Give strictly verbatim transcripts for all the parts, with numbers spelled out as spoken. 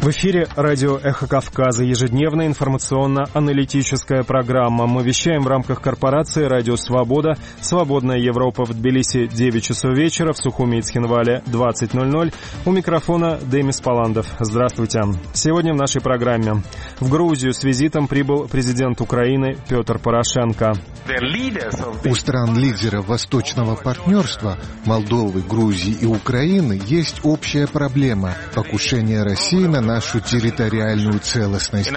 В эфире радио «Эхо Кавказа», ежедневная информационно-аналитическая программа. Мы вещаем в рамках корпорации «Радио Свобода». «Свободная Европа» в Тбилиси девять часов вечера, в Сухуми и Цхинвале двадцать ноль ноль. У микрофона Демис Паландов. Здравствуйте. Сегодня в нашей программе. В Грузию с визитом прибыл президент Украины Петр Порошенко. У стран-лидеров Восточного партнерства Молдовы, Грузии и Украины есть общая проблема – покушение России на нашу территориальную целостность.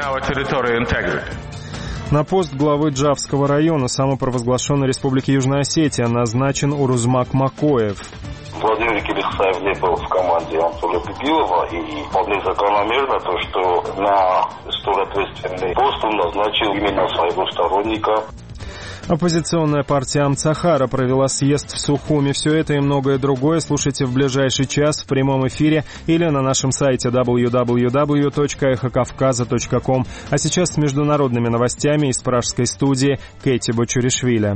На пост главы Джавского района самопровозглашенной Республики Южная Осетия назначен Урузмак Макоев. Владимир Кирисаев не был в команде Анатолия Пепилова, и вполне закономерно то, что на столь ответственный пост он назначил именно своего сторонника. Оппозиционная партия Амцахара провела съезд в Сухуми. Все это и многое другое слушайте в ближайший час в прямом эфире или на нашем сайте дабл ю дабл ю дабл ю точка эхо кавказа точка ком. А сейчас с международными новостями из пражской студии Кэти Бочуришвили.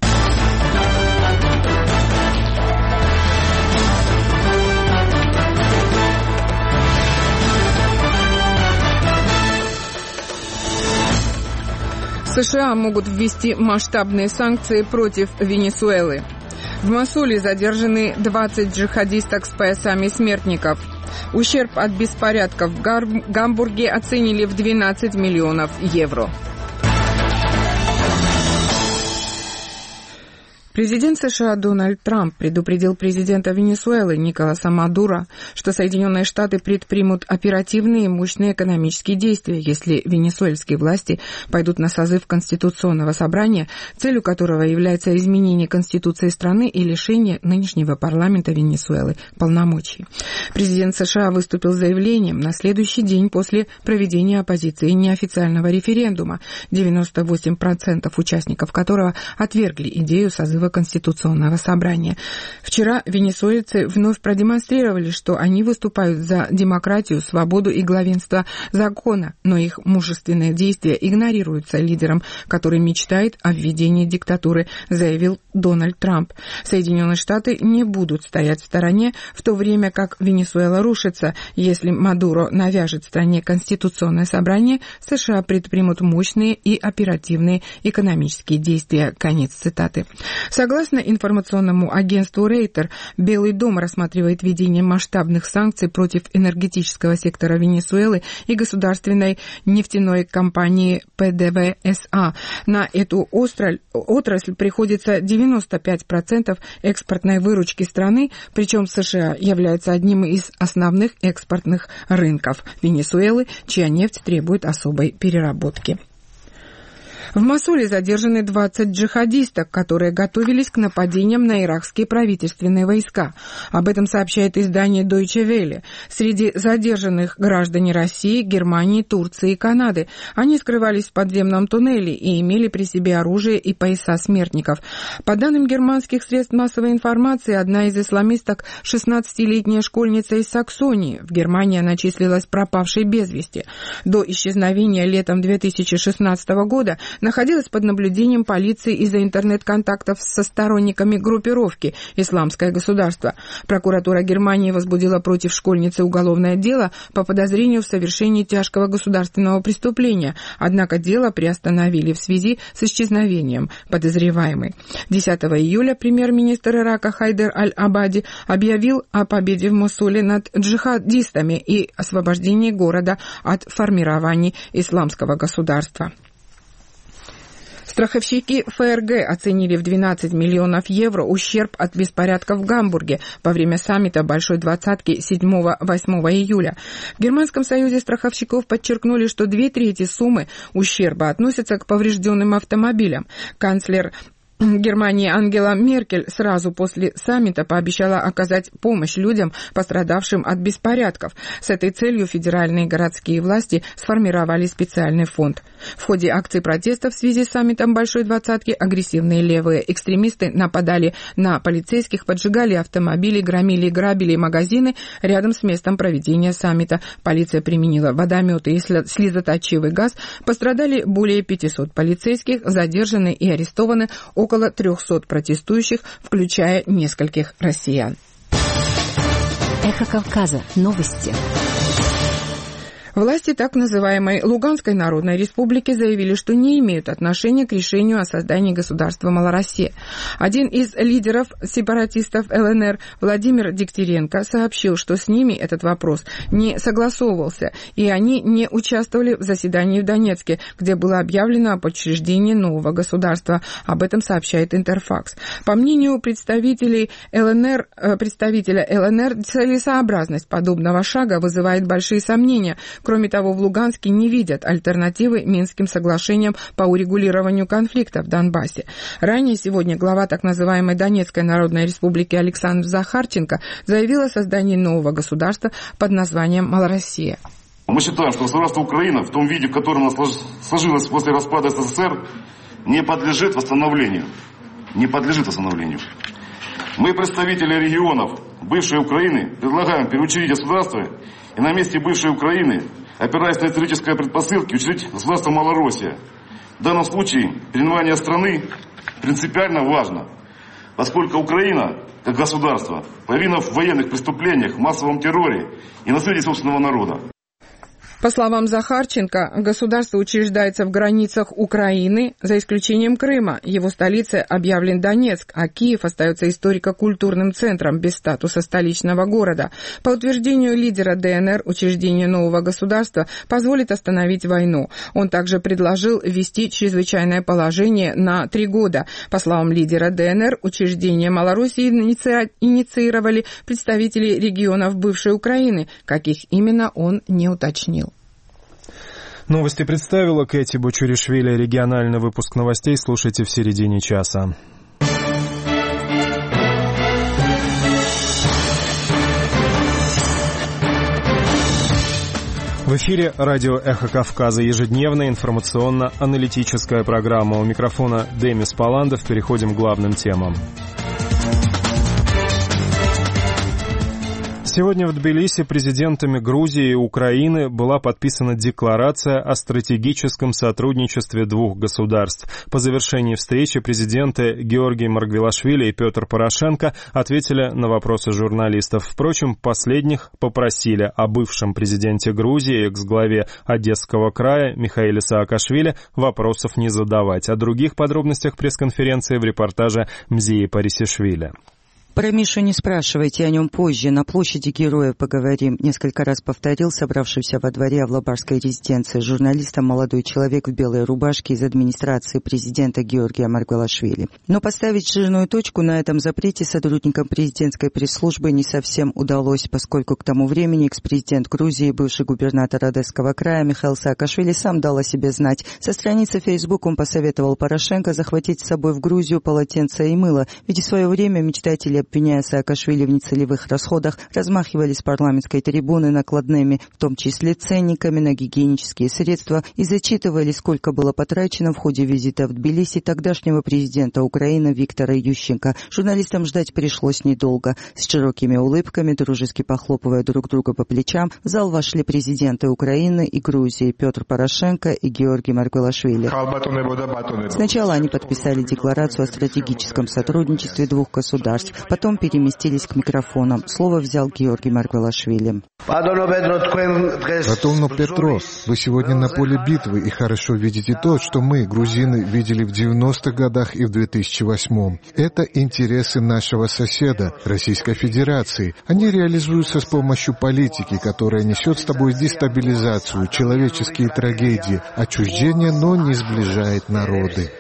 США могут ввести масштабные санкции против Венесуэлы. В Мосуле задержаны двадцать джихадисток с поясами смертников. Ущерб от беспорядков в Гамбурге оценили в двенадцать миллионов евро. Президент США Дональд Трамп предупредил президента Венесуэлы Николаса Мадуро, что Соединенные Штаты предпримут оперативные и мощные экономические действия, если венесуэльские власти пойдут на созыв Конституционного собрания, целью которого является изменение Конституции страны и лишение нынешнего парламента Венесуэлы полномочий. Президент США выступил с заявлением на следующий день после проведения оппозиции неофициального референдума, девяносто восемь процентов участников которого отвергли идею созыва Конституционного собрания. Вчера венесуэльцы вновь продемонстрировали, что они выступают за демократию, свободу и главенство закона, но их мужественные действия игнорируются лидером, который мечтает о введении диктатуры, заявил Дональд Трамп. Соединенные Штаты не будут стоять в стороне, в то время как Венесуэла рушится. Если Мадуро навяжет стране Конституционное собрание, США предпримут мощные и оперативные экономические действия. Конец цитаты. Согласно информационному агентству Рейтер, Белый дом рассматривает введение масштабных санкций против энергетического сектора Венесуэлы и государственной нефтяной компании пэ дэ вэ эс а. На эту отрасль, отрасль приходится девяносто пять процентов экспортной выручки страны, причем США является одним из основных экспортных рынков Венесуэлы, чья нефть требует особой переработки. В Мосуле задержаны двадцать джихадисток, которые готовились к нападениям на иракские правительственные войска. Об этом сообщает издание Deutsche Welle. Среди задержанных граждане России, Германии, Турции и Канады. Они скрывались в подземном туннеле и имели при себе оружие и пояса смертников. По данным германских средств массовой информации, одна из исламисток – шестнадцатилетняя школьница из Саксонии. В Германии она числилась пропавшей без вести. До исчезновения летом две тысячи шестнадцатого года находилась под наблюдением полиции из-за интернет-контактов со сторонниками группировки «Исламское государство». Прокуратура Германии возбудила против школьницы уголовное дело по подозрению в совершении тяжкого государственного преступления, однако дело приостановили в связи с исчезновением подозреваемой. десятого июля премьер-министр Ирака Хайдер Аль-Абади объявил о победе в Мосуле над джихадистами и освобождении города от формирований исламского государства. Страховщики эф эр гэ оценили в двенадцать миллионов евро ущерб от беспорядков в Гамбурге во время саммита Большой Двадцатки седьмого-восьмого июля. В Германском союзе страховщиков подчеркнули, что две трети суммы ущерба относятся к поврежденным автомобилям. Канцлер Германии Ангела Меркель сразу после саммита пообещала оказать помощь людям, пострадавшим от беспорядков. С этой целью федеральные и городские власти сформировали специальный фонд. В ходе акций протеста в связи с саммитом Большой Двадцатки агрессивные левые экстремисты нападали на полицейских, поджигали автомобили, громили и грабили магазины рядом с местом проведения саммита. Полиция применила водометы и слезоточивый газ. Пострадали более пятисот полицейских, задержаны и арестованы около трехсот протестующих, включая нескольких россиян. Эхо Кавказа. Новости. Власти так называемой Луганской Народной Республики заявили, что не имеют отношения к решению о создании государства Малороссия. Один из лидеров сепаратистов ЛНР, Владимир Дегтяренко, сообщил, что с ними этот вопрос не согласовывался, и они не участвовали в заседании в Донецке, где было объявлено об учреждении нового государства. Об этом сообщает Интерфакс. По мнению представителей ЛНР, представителя ЛНР, целесообразность подобного шага вызывает большие сомнения. Кроме того, в Луганске не видят альтернативы Минским соглашениям по урегулированию конфликта в Донбассе. Ранее сегодня глава так называемой Донецкой Народной Республики Александр Захарченко заявил о создании нового государства под названием Малороссия. Мы считаем, что государство Украина в том виде, в котором оно сложилось после распада СССР, не подлежит восстановлению. Не подлежит восстановлению. Мы, представители регионов бывшей Украины, предлагаем переучредить государство и на месте бывшей Украины, опираясь на исторические предпосылки, учредить государство Малороссия. В данном случае переименование страны принципиально важно, поскольку Украина, как государство, повинна в военных преступлениях, массовом терроре и насилии собственного народа. По словам Захарченко, государство учреждается в границах Украины, за исключением Крыма. Его столицей объявлен Донецк, а Киев остается историко-культурным центром без статуса столичного города. По утверждению лидера ДНР, учреждение нового государства позволит остановить войну. Он также предложил ввести чрезвычайное положение на три года. По словам лидера ДНР, учреждение Малороссии инициировали представители регионов бывшей Украины. Каких именно, он не уточнил. Новости представила Кэти Бучуришвили. Региональный выпуск новостей слушайте в середине часа. В эфире радио «Эхо Кавказа», ежедневная информационно-аналитическая программа. У микрофона Демис Паландов. Переходим к главным темам. Сегодня в Тбилиси президентами Грузии и Украины была подписана декларация о стратегическом сотрудничестве двух государств. По завершении встречи президенты Георгий Маргвелашвили и Петр Порошенко ответили на вопросы журналистов. Впрочем, последних попросили о бывшем президенте Грузии, экс-главе Одесского края Михаиле Саакашвили вопросов не задавать. О других подробностях пресс-конференции в репортаже Мзии Парисишвили. Про Мишу не спрашивайте, о нем позже. На площади Героев поговорим. Несколько раз повторил собравшийся во дворе Авлабарской резиденции журналистам молодой человек в белой рубашке из администрации президента Георгия Маргвелашвили. Но поставить жирную точку на этом запрете сотрудникам президентской пресс-службы не совсем удалось, поскольку к тому времени экс-президент Грузии, бывший губернатор Одесского края Михаил Саакашвили сам дал о себе знать. Со страницы Facebook он посоветовал Порошенко захватить с собой в Грузию полотенце и мыло, ведь в свое время мечтатели, обвиняя Саакашвили в нецелевых расходах, размахивали с парламентской трибуны накладными, в том числе ценниками на гигиенические средства, и зачитывали, сколько было потрачено в ходе визита в Тбилиси тогдашнего президента Украины Виктора Ющенко. Журналистам ждать пришлось недолго. С широкими улыбками, дружески похлопывая друг друга по плечам, в зал вошли президенты Украины и Грузии Петр Порошенко и Георгий Маргвелашвили. Сначала они подписали декларацию о стратегическом сотрудничестве двух государств, потом переместились к микрофонам. Слово взял Георгий Маргвелашвили. Патону Петро, вы сегодня на поле битвы и хорошо видите то, что мы, грузины, видели в девяностых годах и в две тысячи восьмом. Это интересы нашего соседа, Российской Федерации. Они реализуются с помощью политики, которая несет с тобой дестабилизацию, человеческие трагедии, отчуждение, но не сближает народы.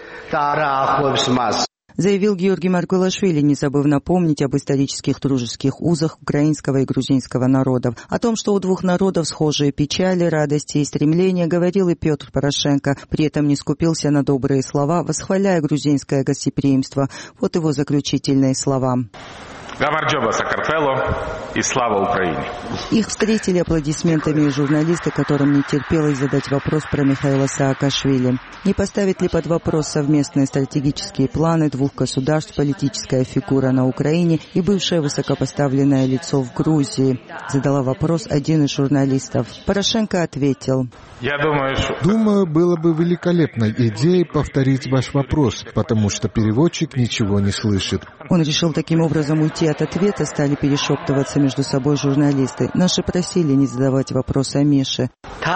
Заявил Георгий Маргвелашвили, не забыв напомнить об исторических дружеских узах украинского и грузинского народов. О том, что у двух народов схожие печали, радости и стремления, говорил и Петр Порошенко. При этом не скупился на добрые слова, восхваляя грузинское гостеприимство. Вот его заключительные слова. Гамарджоба Сакартвело и слава Украине. Их встретили аплодисментами журналисты, которым не терпелось задать вопрос про Михаила Саакашвили. Не поставит ли под вопрос совместные стратегические планы двух государств политическая фигура на Украине и бывшее высокопоставленное лицо в Грузии? Задала вопрос один из журналистов. Порошенко ответил. Я думаю, что... Думаю, было бы великолепной идеей повторить ваш вопрос, потому что переводчик ничего не слышит. Он решил таким образом уйти от ответа стали перешептываться между собой журналисты. Наши просили не задавать вопросы о Мише.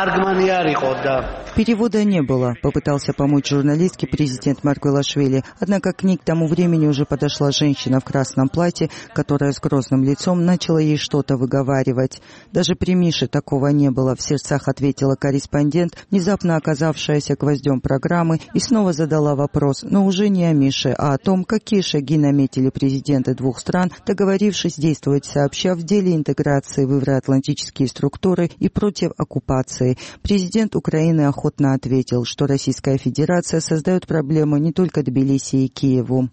Перевода не было, попытался помочь журналистке президент Маргвелашвили. Однако к ней к тому времени уже подошла женщина в красном платье, которая с грозным лицом начала ей что-то выговаривать. Даже при Мише такого не было, в сердцах ответила корреспондент, внезапно оказавшаяся гвоздем программы, и снова задала вопрос, но уже не о Мише, а о том, какие шаги наметили президенты двух стран, договорившись действовать сообща в деле интеграции в евроатлантические структуры и против оккупации. Президент Украины охотно ответил, что Российская Федерация создает проблему не только Тбилиси и Киеву.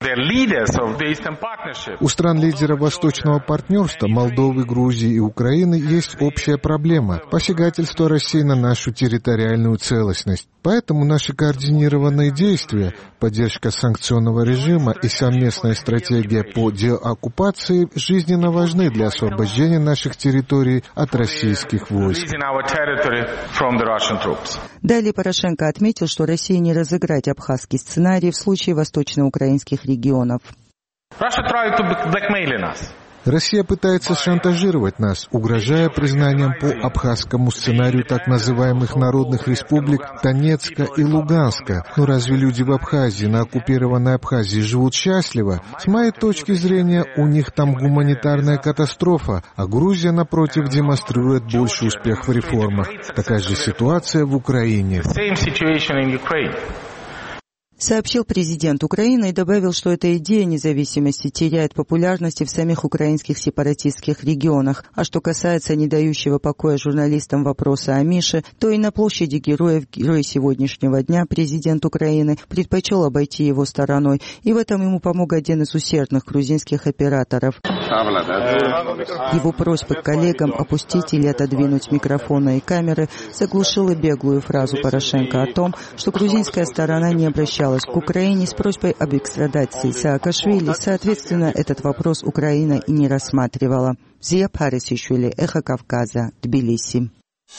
У стран лидеров Восточного партнерства, Молдовы, Грузии и Украины, есть общая проблема – посягательство России на нашу территориальную целостность. Поэтому наши координированные действия, поддержка санкционного режима и совместная стратегия по деоккупации жизненно важны для освобождения наших территорий от российских войск. Далее Порошенко отметил, что России не разыграть абхазский сценарий в случае восточноукраинских регионов. Россия пытается шантажировать нас, угрожая признанием по абхазскому сценарию так называемых народных республик Донецка и Луганска. Но разве люди в Абхазии, на оккупированной Абхазии, живут счастливо? С моей точки зрения, у них там гуманитарная катастрофа, а Грузия, напротив, демонстрирует больший успех в реформах. Такая же ситуация в Украине. Сообщил президент Украины и добавил, что эта идея независимости теряет популярность в самих украинских сепаратистских регионах. А что касается не дающего покоя журналистам вопроса о Мише, то и на площади героев, героя сегодняшнего дня, президент Украины предпочел обойти его стороной. И в этом ему помог один из усердных грузинских операторов. Его просьба к коллегам опустить или отодвинуть микрофоны и камеры заглушила беглую фразу Порошенко о том, что грузинская сторона не обращалась к Украине с просьбой об экстрадации Саакашвили. Соответственно, этот вопрос Украина и не рассматривала. Зия Парисишвили, Эхо Кавказа, Тбилиси.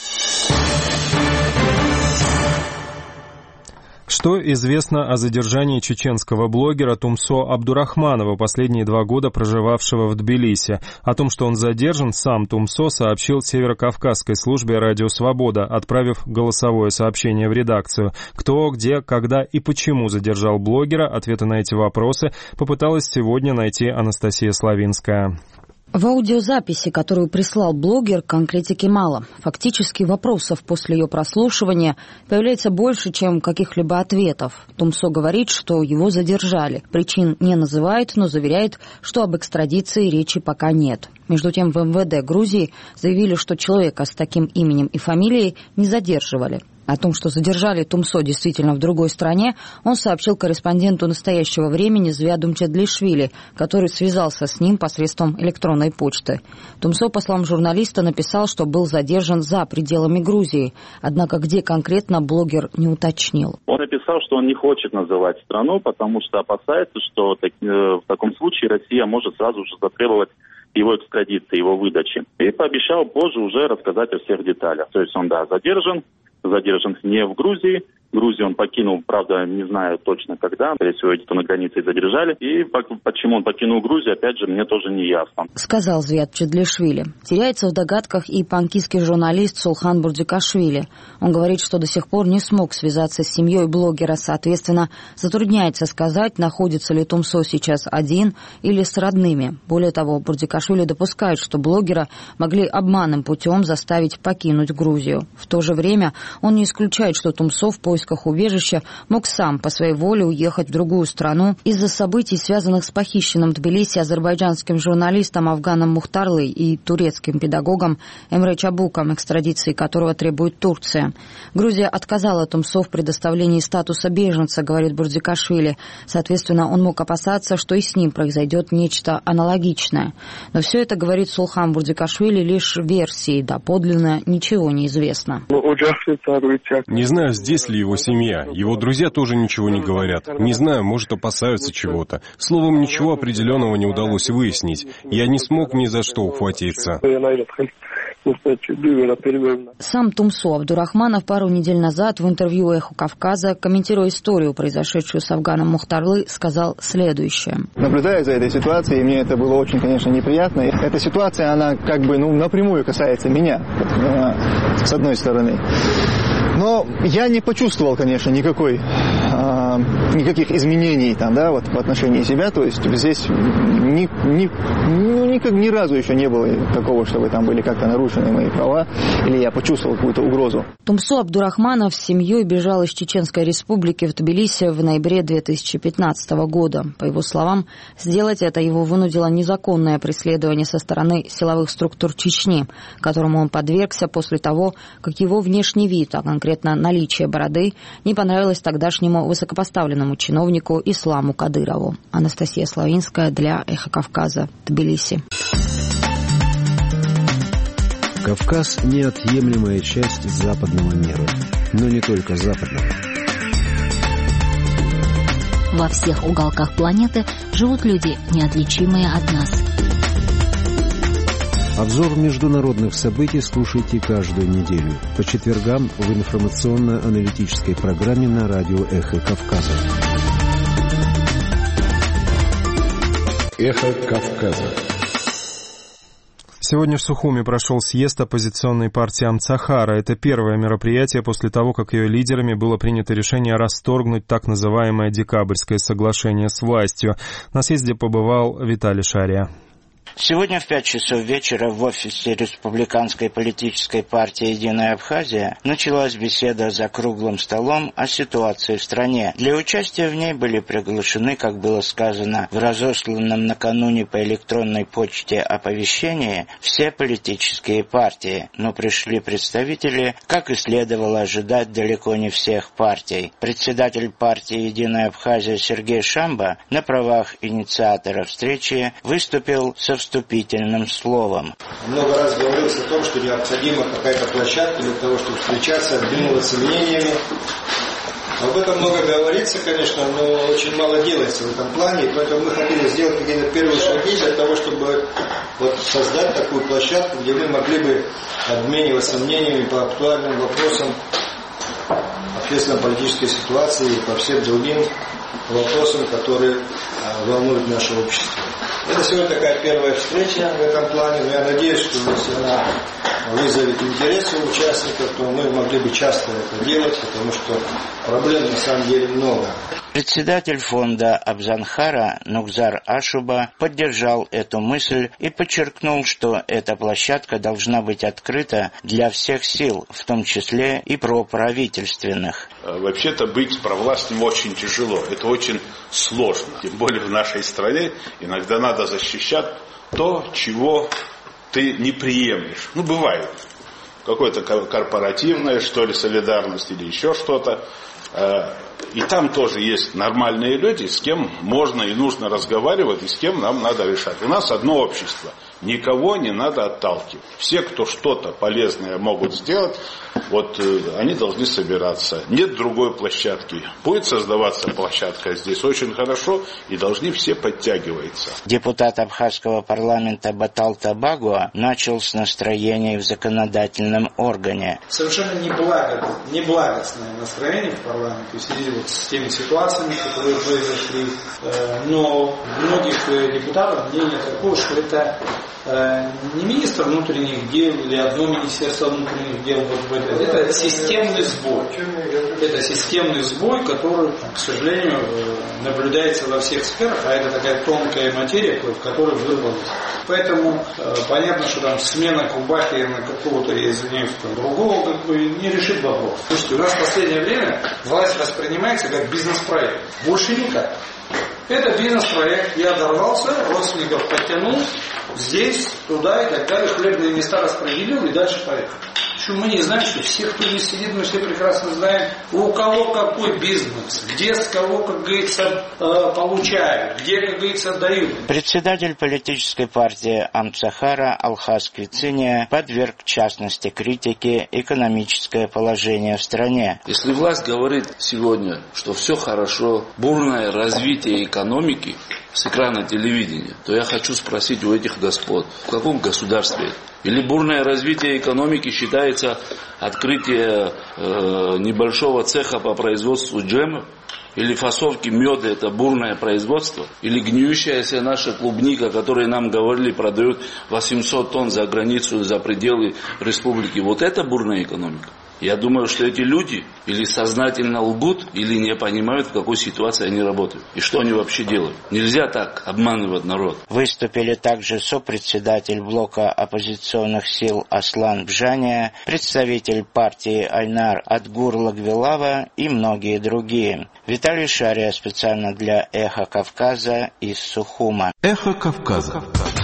Что известно о задержании чеченского блогера Тумсо Абдурахманова, последние два года проживавшего в Тбилиси? О том, что он задержан, сам Тумсо сообщил Северокавказской службе «Радио Свобода», отправив голосовое сообщение в редакцию. Кто, где, когда и почему задержал блогера, ответы на эти вопросы попыталась сегодня найти Анастасия Славинская. В аудиозаписи, которую прислал блогер, конкретики мало. Фактически вопросов после ее прослушивания появляется больше, чем каких-либо ответов. Тумсо говорит, что его задержали. Причин не называет, но заверяет, что об экстрадиции речи пока нет. Между тем, в эм вэ дэ Грузии заявили, что человека с таким именем и фамилией не задерживали. О том, что задержали Тумсо действительно в другой стране, он сообщил корреспонденту «Настоящего времени» Звяду Мчедлишвили, который связался с ним посредством электронной почты. Тумсо, по словам журналиста, написал, что был задержан за пределами Грузии. Однако где конкретно, блогер не уточнил. Он написал, что он не хочет называть страну, потому что опасается, что в таком случае Россия может сразу же затребовать его экстрадиции, его выдачи. И пообещал позже уже рассказать о всех деталях. То есть он, да, задержан. Задержан не в Грузии. Грузию он покинул, правда, не знаю точно когда. Скорее всего, где-то на границе задержали. И почему он покинул Грузию, опять же, мне тоже не ясно. Сказал Звяд Мчедлишвили. Теряется в догадках и панкистский журналист Сулхан Бурдикашвили. Он говорит, что до сих пор не смог связаться с семьей блогера. Соответственно, затрудняется сказать, находится ли Тумсо сейчас один или с родными. Более того, Бурдикашвили допускает, что блогера могли обманным путем заставить покинуть Грузию. В то же время он не исключает, что Тумсо в поисках убежища мог сам по своей воле уехать в другую страну из-за событий, связанных с похищенным в Тбилиси азербайджанским журналистом Афганом Мухтарлой и турецким педагогом Эмре Чабуком, экстрадиции которого требует Турция. Грузия отказала Тумсо в предоставлении статуса беженца, говорит Бурдикашвили. Соответственно, он мог опасаться, что и с ним произойдет нечто аналогичное. Но все это, говорит Сулхан Бурдикашвили, лишь версии, доподлинно ничего не известно. Не знаю, здесь ли его семья. Его друзья тоже ничего не говорят. Не знаю, может, опасаются чего-то. Словом, ничего определенного не удалось выяснить. Я не смог ни за что ухватиться. Сам Тумсо Абдурахманов пару недель назад в интервью «Эхо Кавказа», комментируя историю, произошедшую с Афганом Мухтарлы, сказал следующее. Наблюдая за этой ситуацией, мне это было очень, конечно, неприятно. Эта ситуация, она как бы ну, напрямую касается меня, с одной стороны. Но я не почувствовал, конечно, никакой, а, никаких изменений там, да, вот, в отношении себя. То есть здесь ни, ни, ну, никак, ни разу еще не было такого, чтобы там были как-то нарушены мои права, или я почувствовал какую-то угрозу. Тумсо Абдурахманов с семьей бежал из Чеченской республики в Тбилиси в ноябре две тысячи пятнадцатого года. По его словам, сделать это его вынудило незаконное преследование со стороны силовых структур Чечни, которому он подвергся после того, как его внешний вид, а конкретно наличие бороды, не понравилось тогдашнему высокопоставленному чиновнику Исламу Кадырову. Анастасия Славинская для «Эхо Кавказа», Тбилиси. Кавказ – неотъемлемая часть западного мира, но не только западного. Во всех уголках планеты живут люди, неотличимые от нас. Обзор международных событий слушайте каждую неделю по четвергам в информационно-аналитической программе на радио «Эхо Кавказа». «Эхо Кавказа». Сегодня в Сухуми прошел съезд оппозиционной партии Амцахара. Это первое мероприятие после того, как ее лидерами было принято решение расторгнуть так называемое декабрьское соглашение с властью. На съезде побывал Виталий Шария. Сегодня в пять часов вечера в офисе Республиканской политической партии «Единая Абхазия» началась беседа за круглым столом о ситуации в стране. Для участия в ней были приглашены, как было сказано в разосланном накануне по электронной почте оповещении, все политические партии, но пришли представители, как и следовало ожидать, далеко не всех партий. Председатель партии «Единая Абхазия» Сергей Шамба на правах инициатора встречи выступил со вступительным словом. Много раз говорилось о том, что необходима какая-то площадка для того, чтобы встречаться, обмениваться мнениями. Об этом много говорится, конечно, но очень мало делается в этом плане, и поэтому мы хотели сделать какие-то первые шаги для того, чтобы вот создать такую площадку, где мы могли бы обмениваться мнениями по актуальным вопросам общественно-политической ситуации и по всем другим вопросам, которые волнуют наше общество. Это сегодня такая первая встреча в этом плане, но я надеюсь, что если она вызовет интерес у участников, то мы могли бы часто это делать, потому что проблем на самом деле много. Председатель фонда Абзанхара Нукзар Ашуба поддержал эту мысль и подчеркнул, что эта площадка должна быть открыта для всех сил, в том числе и проправительственных. Вообще-то быть провластным очень тяжело, это очень сложно. Тем более в нашей стране иногда надо защищать то, чего ты не приемлешь. Ну, бывает. Какое-то корпоративное, что ли, солидарность или еще что-то. И там тоже есть нормальные люди, с кем можно и нужно разговаривать, и с кем нам надо решать. У нас одно общество. Никого не надо отталкивать. Все, кто что-то полезное могут сделать, вот они должны собираться. Нет другой площадки. Будет создаваться площадка здесь очень хорошо, и должны все подтягиваться. Депутат абхазского парламента Батал Табагуа начал с настроений в законодательном органе. Совершенно неблагостное настроение в парламенте в связи вот с теми ситуациями, которые произошли. Но многих депутатов мнение такое, что это не министр внутренних дел или одно министерство внутренних дел, вот это, это системный сбой. Это системный сбой, который, к сожалению, наблюдается во всех сферах, а это такая тонкая материя, в которой вырвалась. Поэтому э, понятно, что там смена Кубахи на какого-то, я извиняюсь, другого как бы не решит вопрос. Слушайте, у нас в последнее время власть воспринимается как бизнес-проект. Больше никак. Это бизнес-проект. Я дорвался, родственников подтянул, здесь, туда и так далее, хлебные места распределил и дальше поехал. Причем мы не знаем, что все, кто здесь сидит, мы все прекрасно знаем, у кого какой бизнес, где с кого, как говорится, получают, где, как говорится, дают. Председатель политической партии Амцахара Алхаз Квициния подверг, в частности, критике экономическое положение в стране. Если власть говорит сегодня, что все хорошо, бурное развитие экономики, с экрана телевидения, то я хочу спросить у этих господ, в каком государстве? Или бурное развитие экономики считается открытие э, небольшого цеха по производству джемов? Или фасовки меда – это бурное производство? Или гниющаяся наша клубника, которую нам говорили, продают восемьсот тонн за границу, за пределы республики? Вот это бурная экономика? Я думаю, что эти люди или сознательно лгут, или не понимают, в какой ситуации они работают. И что они вообще делают. Нельзя так обманывать народ. Выступили также сопредседатель блока оппозиционных сил Аслан Бжания, представитель партии Альнар Адгур Лагвилава и многие другие. Виталий Шария специально для «Эхо Кавказа» из Сухума. «Эхо Кавказа».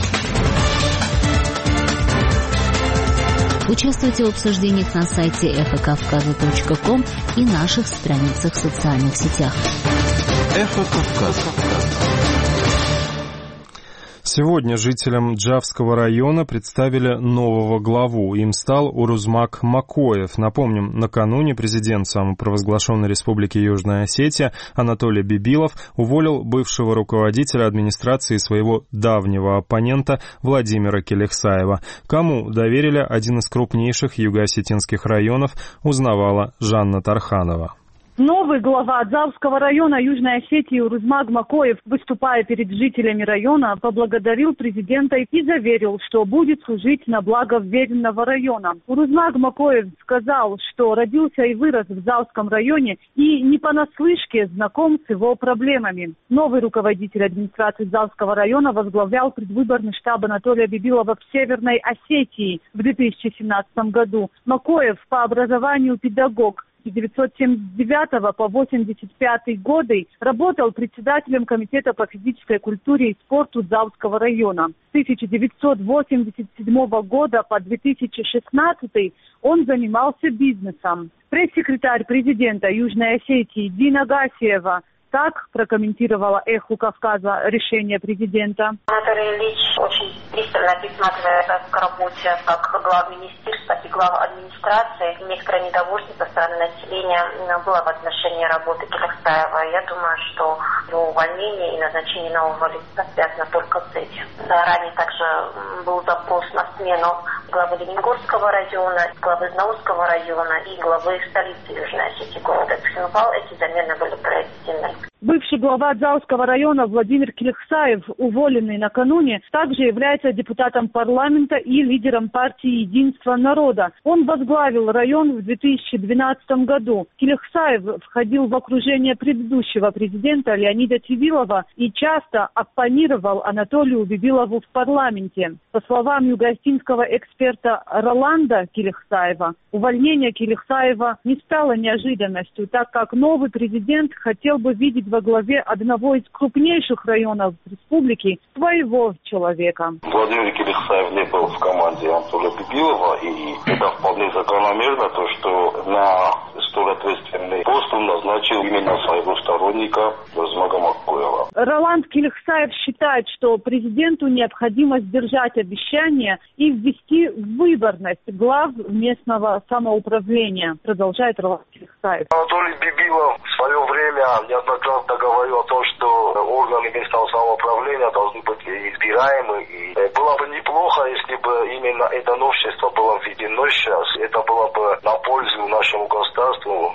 Участвуйте в обсуждениях на сайте эхо кавказа точка ком и наших страницах в социальных сетях. Эхо Кавказа. Сегодня жителям Джавского района представили нового главу. Им стал Урузмак Макоев. Напомним, накануне президент самопровозглашенной Республики Южная Осетия Анатолий Бибилов уволил бывшего руководителя администрации своего давнего оппонента Владимира Келехсаева. Кому доверили один из крупнейших юго-осетинских районов, узнавала Жанна Тарханова. Новый глава Джавского района Южной Осетии Урузмак Макоев, выступая перед жителями района, поблагодарил президента и заверил, что будет служить на благо вверенного района. Урузмак Макоев сказал, что родился и вырос в Джавском районе и не понаслышке знаком с его проблемами. Новый руководитель администрации Джавского района возглавлял предвыборный штаб Анатолия Бибилова в Северной Осетии в две тысячи семнадцатом году. Макоев по образованию педагог. С тысяча девятьсот семьдесят девятого по восемьдесят пятый годы работал председателем комитета по физической культуре и спорту Джавского района. С тысяча девятьсот восемьдесят седьмого года по две тысячи шестнадцатый он занимался бизнесом. Пресс-секретарь президента Южной Осетии Дина Гасиева так прокомментировала «Эху Кавказа» решение президента. Анатолий Ильич очень пристально присматривается к работе как глав министерства и глав администрации. Некоторое недовольство со стороны населения было в отношении работы Келехсаева. Я думаю, что его увольнение и назначение нового лица связано только с этим. Ранее также был запрос на смену главы Лениногорского района, главы Знаурского района и главы столицы Южной Осетии, города Цхинвал. Эти замены были проведены. Бывший глава Джавского района Владимир Келехсаев, уволенный накануне, также является депутатом парламента и лидером партии «Единство народа». Он возглавил район в две тысячи двенадцатом году. Келехсаев входил в окружение предыдущего президента Леонида Тивилова и часто оппонировал Анатолию Бибилову в парламенте. По словам юго-осетинского эксперта Роланда Келехсаева, увольнение Келехсаева не стало неожиданностью, так как новый президент хотел бы видеть во главе одного из крупнейших районов республики своего человека. Владимир Келехсаев не был в команде Анатолия Бибилова, и это вполне закономерно, то, что на столь ответственный пост он назначил именно своего сторонника Урузмака Макоева. Роланд Келехсаев считает, что президенту необходимо сдержать обещания и ввести выборность глав местного самоуправления, продолжает Роланд Келехсаев. Анатолий Бибилов в свое время неоднократно говорил о том, что органы местного самоуправления должны быть избираемы. И было бы неплохо, если бы именно это новшество было введено сейчас. Это было бы на пользу нашему государству.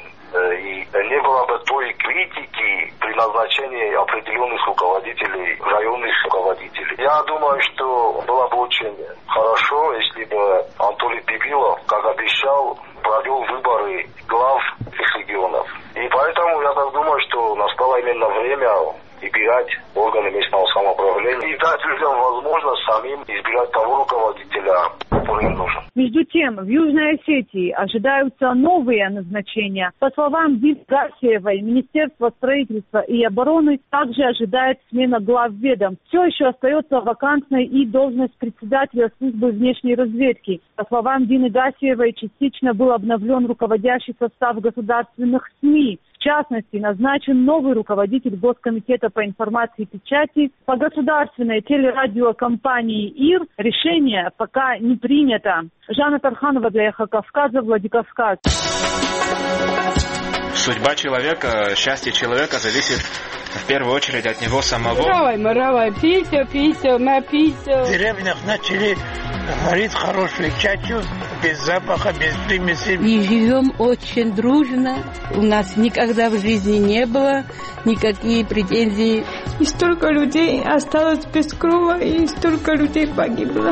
И не было бы той критики при назначении определенных руководителей, районных руководителей. Я думаю, что было бы очень хорошо, если бы Анатолий Бибилов, как обещал, провел выборы глав этих регионов. И поэтому я так думаю, что настало именно время избирать органы местного самоуправления и дать людям возможность самим избирать того руководителя, который им нужен. Между тем, в Южной Осетии ожидаются новые назначения. По словам Дины Гасиевой, Министерство строительства и обороны также ожидает смена глав ведомств. Все еще остается вакантной и должность председателя службы внешней разведки. По словам Дины Гасиевой, частично был обновлен руководящий состав государственных СМИ. В частности, назначен новый руководитель Госкомитета по информации и печати. По государственной телерадиокомпании ИР решение пока не принято. Жанна Тарханова для «Эхо Кавказа», Владикавказ. Судьба человека, счастье человека зависит в первую очередь от него самого. Моровай, моровай, пися, пися, напися. В деревнях начали варить хорошую чачу, без запаха, без примесей. И живем очень дружно. У нас никогда в жизни не было никаких претензий. И столько людей осталось без крова, и столько людей погибло.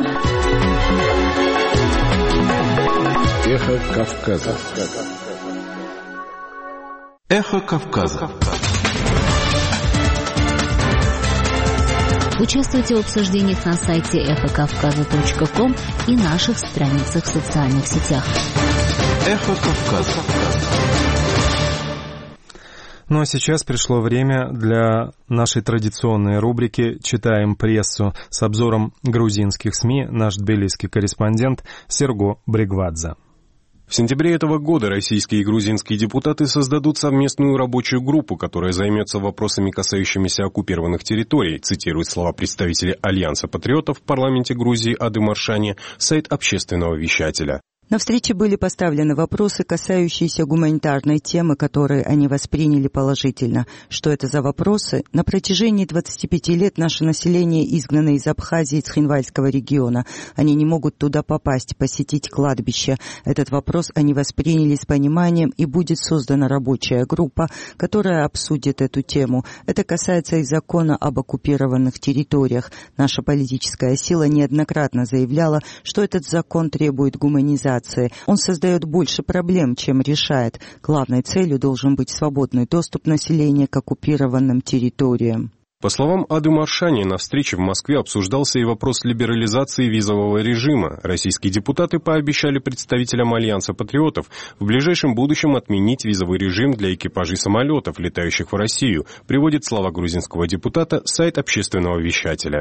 Эхо Кавказа. Эхо Кавказа. Участвуйте в обсуждениях на сайте эхо кавказа точка ком и наших страницах в социальных сетях. Эхо Кавказа. Ну а сейчас пришло время для нашей традиционной рубрики «Читаем прессу» с обзором грузинских СМИ наш тбилисский корреспондент Серго Бригвадзе. В сентябре этого года российские и грузинские депутаты создадут совместную рабочую группу, которая займется вопросами, касающимися оккупированных территорий, цитирует слова представителя Альянса патриотов в парламенте Грузии Ады Маршани, сайт общественного вещателя. На встрече были поставлены вопросы, касающиеся гуманитарной темы, которые они восприняли положительно. Что это за вопросы? На протяжении двадцати пяти лет наше население изгнано из Абхазии, из Хинвальского региона. Они не могут туда попасть, посетить кладбище. Этот вопрос они восприняли с пониманием, и будет создана рабочая группа, которая обсудит эту тему. Это касается и закона об оккупированных территориях. Наша политическая сила неоднократно заявляла, что этот закон требует гуманизации. Он создает больше проблем, чем решает. Главной целью должен быть свободный доступ населения к оккупированным территориям. По словам Ады Маршани, на встрече в Москве обсуждался и вопрос либерализации визового режима. Российские депутаты пообещали представителям Альянса патриотов в ближайшем будущем отменить визовый режим для экипажей самолетов, летающих в Россию, приводит слова грузинского депутата сайт общественного вещателя.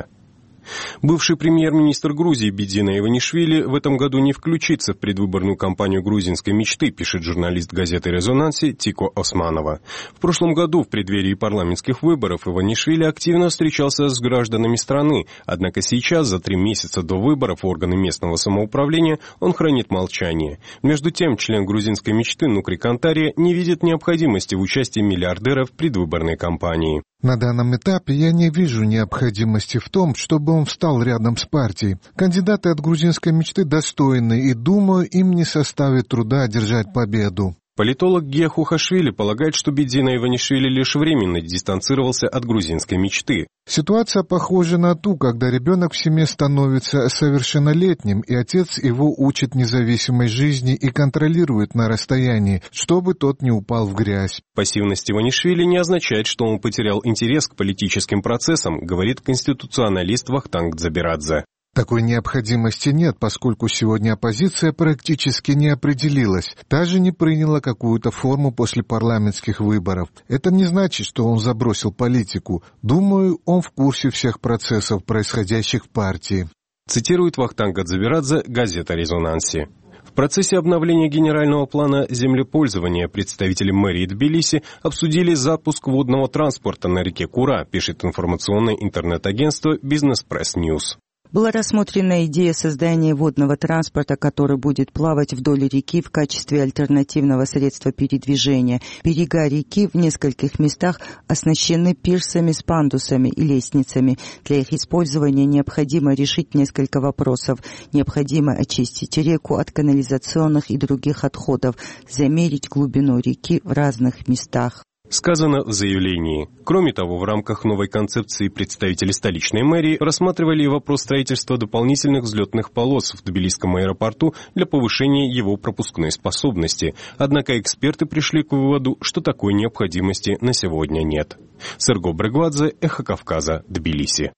Бывший премьер-министр Грузии Бидзина Иванишвили в этом году не включится в предвыборную кампанию грузинской мечты, пишет журналист газеты «Резонанси» Тико Османова. В прошлом году в преддверии парламентских выборов Иванишвили активно встречался с гражданами страны, однако сейчас, за три месяца до выборов в органы местного самоуправления, он хранит молчание. Между тем, член грузинской мечты Нукри Кантария не видит необходимости в участии миллиардера в предвыборной кампании. На данном этапе я не вижу необходимости в том, чтобы он встал рядом с партией. Кандидаты от грузинской мечты достойны, и, думаю, им не составит труда одержать победу. Политолог Гия Хухашвили полагает, что Бидзина Иванишвили лишь временно дистанцировался от грузинской мечты. Ситуация похожа на ту, когда ребенок в семье становится совершеннолетним, и отец его учит независимой жизни и контролирует на расстоянии, чтобы тот не упал в грязь. Пассивность Иванишвили не означает, что он потерял интерес к политическим процессам, говорит конституционалист Вахтанг Дзабирадзе. Такой необходимости нет, поскольку сегодня оппозиция практически не определилась, даже не приняла какую-то форму после парламентских выборов. Это не значит, что он забросил политику. Думаю, он в курсе всех процессов, происходящих в партии. Цитирует Вахтанга Дзабирадзе газета «Резонанси». В процессе обновления генерального плана землепользования представители мэрии Тбилиси обсудили запуск водного транспорта на реке Кура, пишет информационное интернет-агентство «Бизнес Пресс Ньюс». Была рассмотрена идея создания водного транспорта, который будет плавать вдоль реки в качестве альтернативного средства передвижения. Берега реки в нескольких местах оснащены пирсами с пандусами и лестницами. Для их использования необходимо решить несколько вопросов. Необходимо очистить реку от канализационных и других отходов, замерить глубину реки в разных местах. Сказано в заявлении. Кроме того, в рамках новой концепции представители столичной мэрии рассматривали и вопрос строительства дополнительных взлетных полос в Тбилисском аэропорту для повышения его пропускной способности. Однако эксперты пришли к выводу, что такой необходимости на сегодня нет. Серго Бригвадзе, Эхо Кавказа, Тбилиси.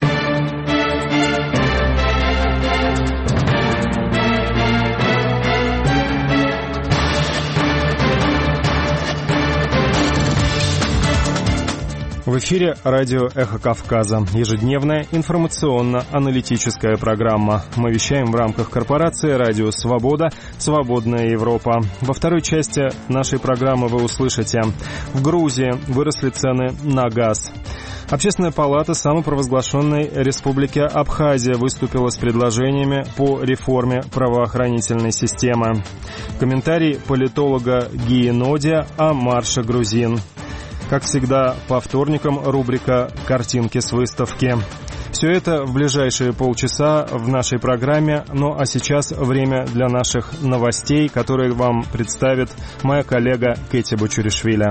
В эфире радио «Эхо Кавказа», ежедневная информационно-аналитическая программа. Мы вещаем в рамках корпорации «Радио Свобода. Свободная Европа». Во второй части нашей программы вы услышите: в Грузии выросли цены на газ. Общественная палата самопровозглашенной Республики Абхазия выступила с предложениями по реформе правоохранительной системы. Комментарий политолога Гии Ноди о марше грузин. Как всегда, по вторникам рубрика «Картинки с выставки». Все это в ближайшие полчаса в нашей программе. Ну а сейчас время для наших новостей, которые вам представит моя коллега Кэти Бочуришвили.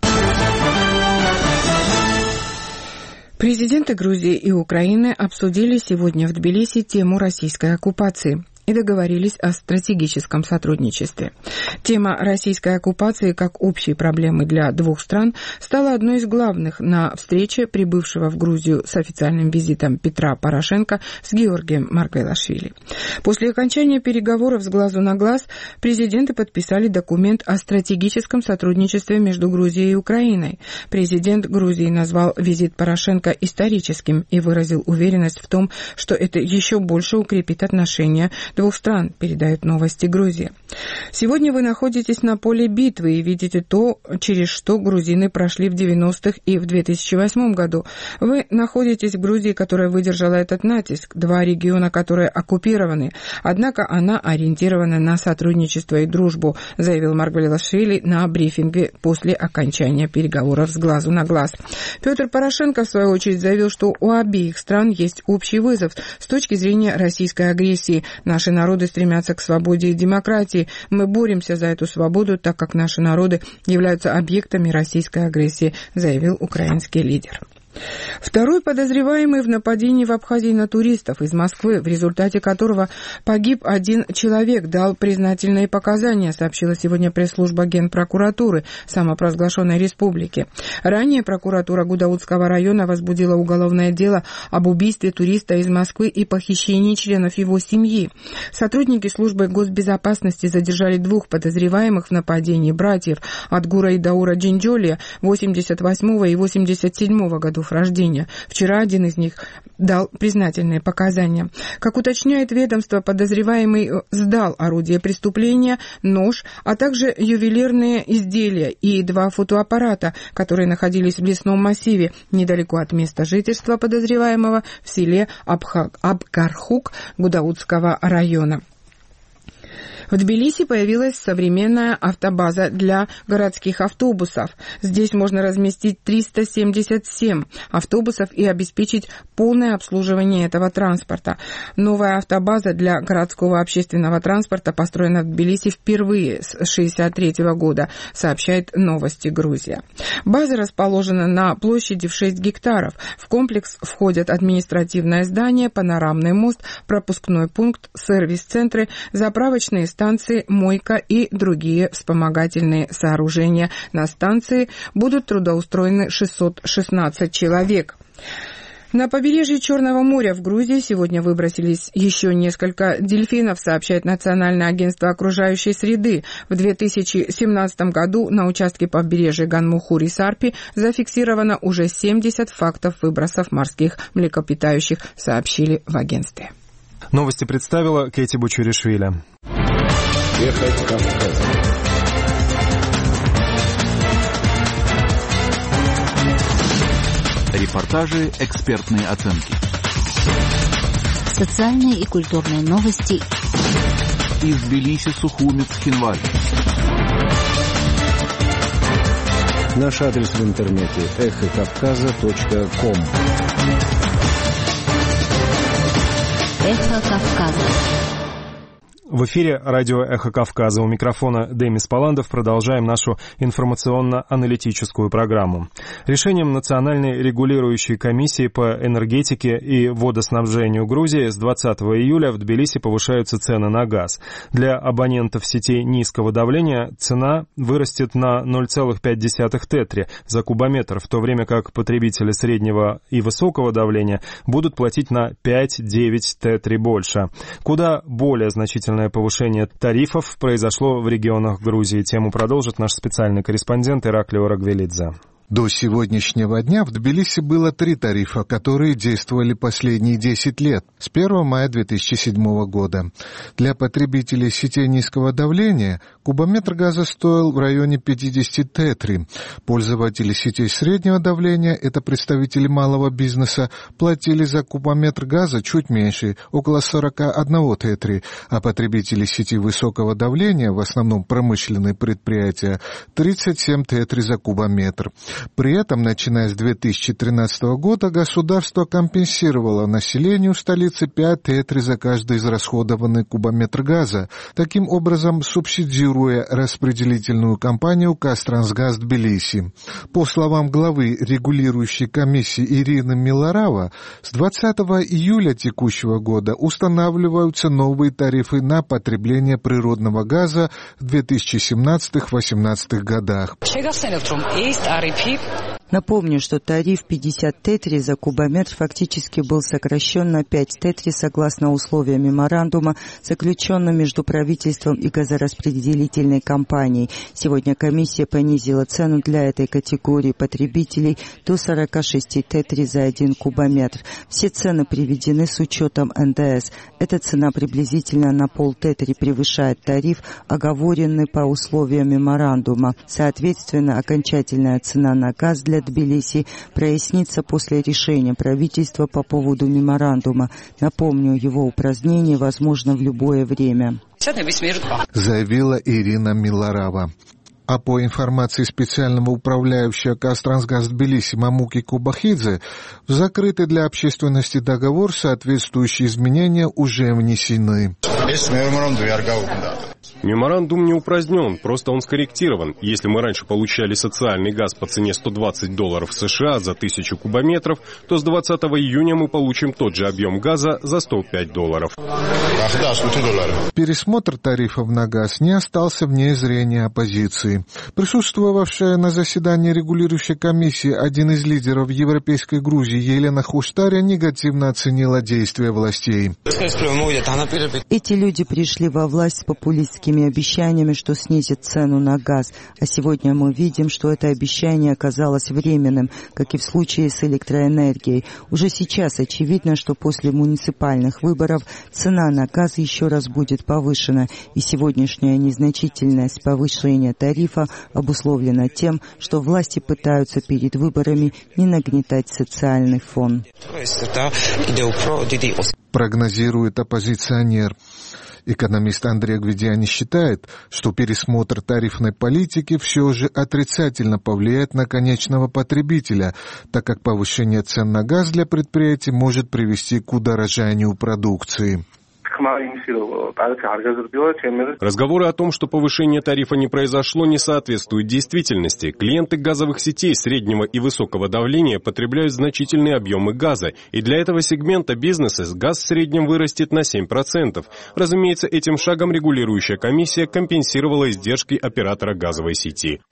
Президенты Грузии и Украины обсудили сегодня в Тбилиси тему российской оккупации и договорились о стратегическом сотрудничестве. Тема российской оккупации как общей проблемы для двух стран стала одной из главных на встрече прибывшего в Грузию с официальным визитом Петра Порошенко с Георгием Маргвелашвили. После окончания переговоров с глазу на глаз президенты подписали документ о стратегическом сотрудничестве между Грузией и Украиной. Президент Грузии назвал визит Порошенко историческим и выразил уверенность в том, что это еще больше укрепит отношения двух стран, передает новости Грузии. Сегодня вы находитесь на поле битвы и видите то, через что грузины прошли в девяностых и в две тысячи восьмом году. Вы находитесь в Грузии, которая выдержала этот натиск, два региона, которые оккупированы, однако она ориентирована на сотрудничество и дружбу, заявил Маргвелашвили на брифинге после окончания переговоров с глазу на глаз. Петр Порошенко, в свою очередь, заявил, что у обеих стран есть общий вызов с точки зрения российской агрессии. Наши народы стремятся к свободе и демократии. Мы боремся за эту свободу, так как наши народы являются объектами российской агрессии, заявил украинский лидер. Второй подозреваемый в нападении в Абхазии на туристов из Москвы, в результате которого погиб один человек, дал признательные показания, сообщила сегодня пресс-служба Генпрокуратуры самопровозглашенной республики. Ранее прокуратура Гудаутского района возбудила уголовное дело об убийстве туриста из Москвы и похищении членов его семьи. Сотрудники службы госбезопасности задержали двух подозреваемых в нападении братьев Адгура и Даура Джинджолия восемьдесят восьмого и восемьдесят седьмого годов рождения. Вчера один из них дал признательные показания. Как уточняет ведомство, подозреваемый сдал орудие преступления, нож, а также ювелирные изделия и два фотоаппарата, которые находились в лесном массиве недалеко от места жительства подозреваемого в селе Абгархук Гудаутского района. В Тбилиси появилась современная автобаза для городских автобусов. Здесь можно разместить триста семьдесят семь автобусов и обеспечить полное обслуживание этого транспорта. Новая автобаза для городского общественного транспорта построена в Тбилиси впервые с шестьдесят третьего года, сообщает Новости Грузия. База расположена на площади в шесть гектаров. В комплекс входят административное здание, панорамный мост, пропускной пункт, сервис-центры, заправочные станции, станции, мойка и другие вспомогательные сооружения. На станции будут трудоустроены шестьсот шестнадцать человек. На побережье Черного моря в Грузии сегодня выбросились еще несколько дельфинов, сообщает Национальное агентство окружающей среды. В две тысячи семнадцатом году на участке побережья Ганмухури-Сарпи зафиксировано уже семьдесят фактов выбросов морских млекопитающих, сообщили в агентстве. Новости представила Кэти Бочуришвили. Эхо Кавказа. Репортажи, экспертные оценки. Социальные и культурные новости. Из Тбилиси, Сухуми, Цхинвали. Наш адрес в интернете эхо кавказа точка ком. Эхо Кавказа. В эфире радио «Эхо Кавказа». У микрофона Демис Паландов. Продолжаем нашу информационно-аналитическую программу. Решением Национальной регулирующей комиссии по энергетике и водоснабжению Грузии с двадцатого июля в Тбилиси повышаются цены на газ. Для абонентов сетей низкого давления цена вырастет на ноль целых пять десятых тетри за кубометр, в то время как потребители среднего и высокого давления будут платить на пять-девять тетри больше. Куда более значительное повышение тарифов произошло в регионах Грузии. Тему продолжит наш специальный корреспондент Ираклий Орагвелидзе. До сегодняшнего дня в Тбилиси было три тарифа, которые действовали последние десять лет, с первого мая две тысячи седьмого года. Для потребителей сетей низкого давления кубометр газа стоил в районе пятьдесят тетри. Пользователи сетей среднего давления, это представители малого бизнеса, платили за кубометр газа чуть меньше, около сорок один тетри, а потребители сети высокого давления, в основном промышленные предприятия, тридцать семь тетри за кубометр. При этом, начиная с две тысячи тринадцатого года, государство компенсировало населению столицы пять тетри за каждый израсходованный кубометр газа, таким образом субсидируя распределительную компанию «Казтрансгаз Тбилиси». По словам главы регулирующей комиссии Ирины Миларава, с двадцатого июля текущего года устанавливаются новые тарифы на потребление природного газа в две тысячи семнадцатом — две тысячи восемнадцатом годах. Напомню, что тариф пятьдесят тетри за кубометр фактически был сокращен на пять тетри согласно условиям меморандума, заключенного между правительством и газораспределительной компанией. Сегодня комиссия понизила цену для этой категории потребителей до сорок шесть тетри за один кубометр. Все цены приведены с учетом эн дэ эс. Эта цена приблизительно на пол тетри превышает тариф, оговоренный по условиям меморандума. Соответственно, окончательная цена на газ для Тбилиси прояснится после решения правительства по поводу меморандума. Напомню, его упразднение возможно в любое время. Заявила Ирина Миларава. А по информации специального управляющего «Казтрансгаз Тбилиси» Мамуки Кубахидзе, в закрытый для общественности договор соответствующие изменения уже внесены. Меморандум не упразднен, просто он скорректирован. Если мы раньше получали социальный газ по цене сто двадцать долларов США за тысячу кубометров, то с двадцатого июня мы получим тот же объем газа за сто пять долларов. Пересмотр тарифов на газ не остался вне зрения оппозиции. Присутствовавшая на заседании регулирующей комиссии один из лидеров Европейской Грузии Елена Хуштаря негативно оценила действия властей. Эти люди пришли во власть с популистскими обещаниями, что снизит цену на газ. А сегодня мы видим, что это обещание оказалось временным, как и в случае с электроэнергией. Уже сейчас очевидно, что после муниципальных выборов цена на газ еще раз будет повышена. И сегодняшняя незначительность повышения тарифа обусловлена тем, что власти пытаются перед выборами не нагнетать социальный фон. Прогнозирует оппозиционер. Экономист Андрей Гвидиани считает, что пересмотр тарифной политики все же отрицательно повлияет на конечного потребителя, так как повышение цен на газ для предприятий может привести к удорожанию продукции. Разговоры о том, что повышение тарифа не произошло, не соответствуют действительности. Клиенты газовых сетей среднего и высокого давления потребляют значительные объемы газа, и для этого сегмента бизнеса газ в среднем вырастет на семь процентов. Разумеется, этим шагом регулирующая комиссия компенсировала издержки оператора газовой сети.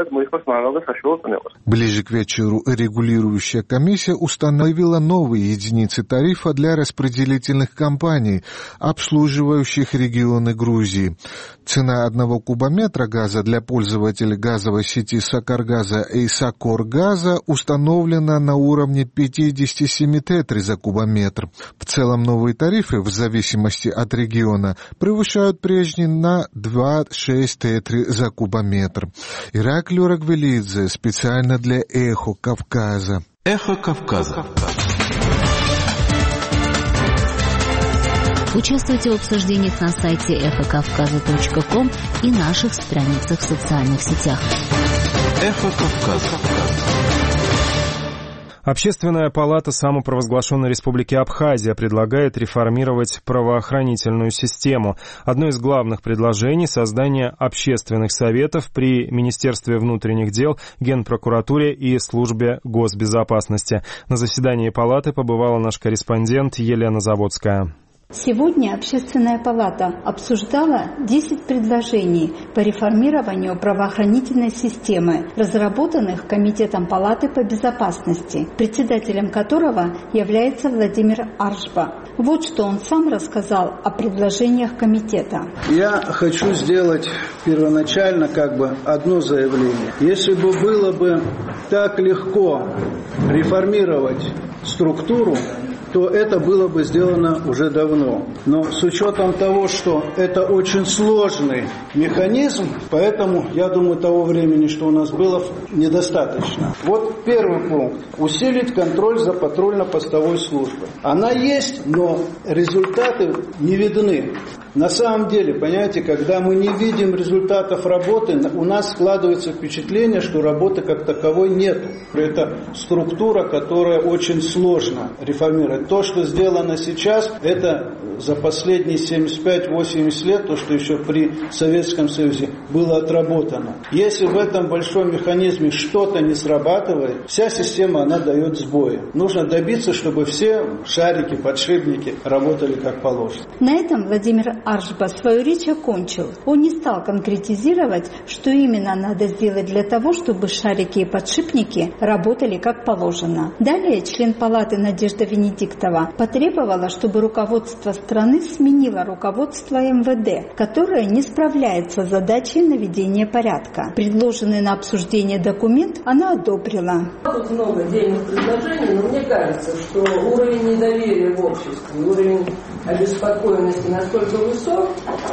Ближе к вечеру регулирующая комиссия установила новые единицы тарифа для распределительных компаний, обслуживающих регионы Грузии. Цена одного кубометра газа для пользователей газовой сети Сакаргаза и Сакоргаза установлена на уровне пятьдесят семь тетри за кубометр. В целом новые тарифы, в зависимости от региона, превышают прежние на двадцать шесть тетри за кубометр. Ираклий Рагвелидзе специально для «Эхо Кавказа». «Эхо Кавказа». Участвуйте в обсуждениях на сайте эхо кавказа точка ком и наших страницах в социальных сетях. Эхо Кавказа. Общественная палата самопровозглашенной Республики Абхазия предлагает реформировать правоохранительную систему. Одно из главных предложений – создание общественных советов при Министерстве внутренних дел, Генпрокуратуре и Службе госбезопасности. На заседании палаты побывала наш корреспондент Елена Заводская. Сегодня Общественная палата обсуждала десять предложений по реформированию правоохранительной системы, разработанных Комитетом палаты по безопасности, председателем которого является Владимир Аршба. Вот что он сам рассказал о предложениях комитета. Я хочу сделать первоначально как бы одно заявление. Если бы было бы так легко реформировать структуру, то это было бы сделано уже давно. Но с учетом того, что это очень сложный механизм, поэтому, я думаю, того времени, что у нас было, недостаточно. Вот первый пункт. Усилить контроль за патрульно-постовой службой. Она есть, но результаты не видны. На самом деле, понимаете, когда мы не видим результатов работы, у нас складывается впечатление, что работы как таковой нет. Это структура, которая очень сложно реформировать. То, что сделано сейчас, это за последние семьдесят пять - восемьдесят лет, то, что еще при Советском Союзе было отработано. Если в этом большом механизме что-то не срабатывает, вся система, она дает сбои. Нужно добиться, чтобы все шарики, подшипники работали как положено. На этом Владимир Аршба свою речь окончил. Он не стал конкретизировать, что именно надо сделать для того, чтобы шарики и подшипники работали как положено. Далее член палаты Надежда Венедиктова потребовала, чтобы руководство страны сменило руководство эм вэ дэ, которое не справляется с задачей наведения порядка. Предложенный на обсуждение документ она одобрила. Тут много дельных предложений, но мне кажется, что уровень недоверия в обществе, уровень обеспокоенности настолько высок,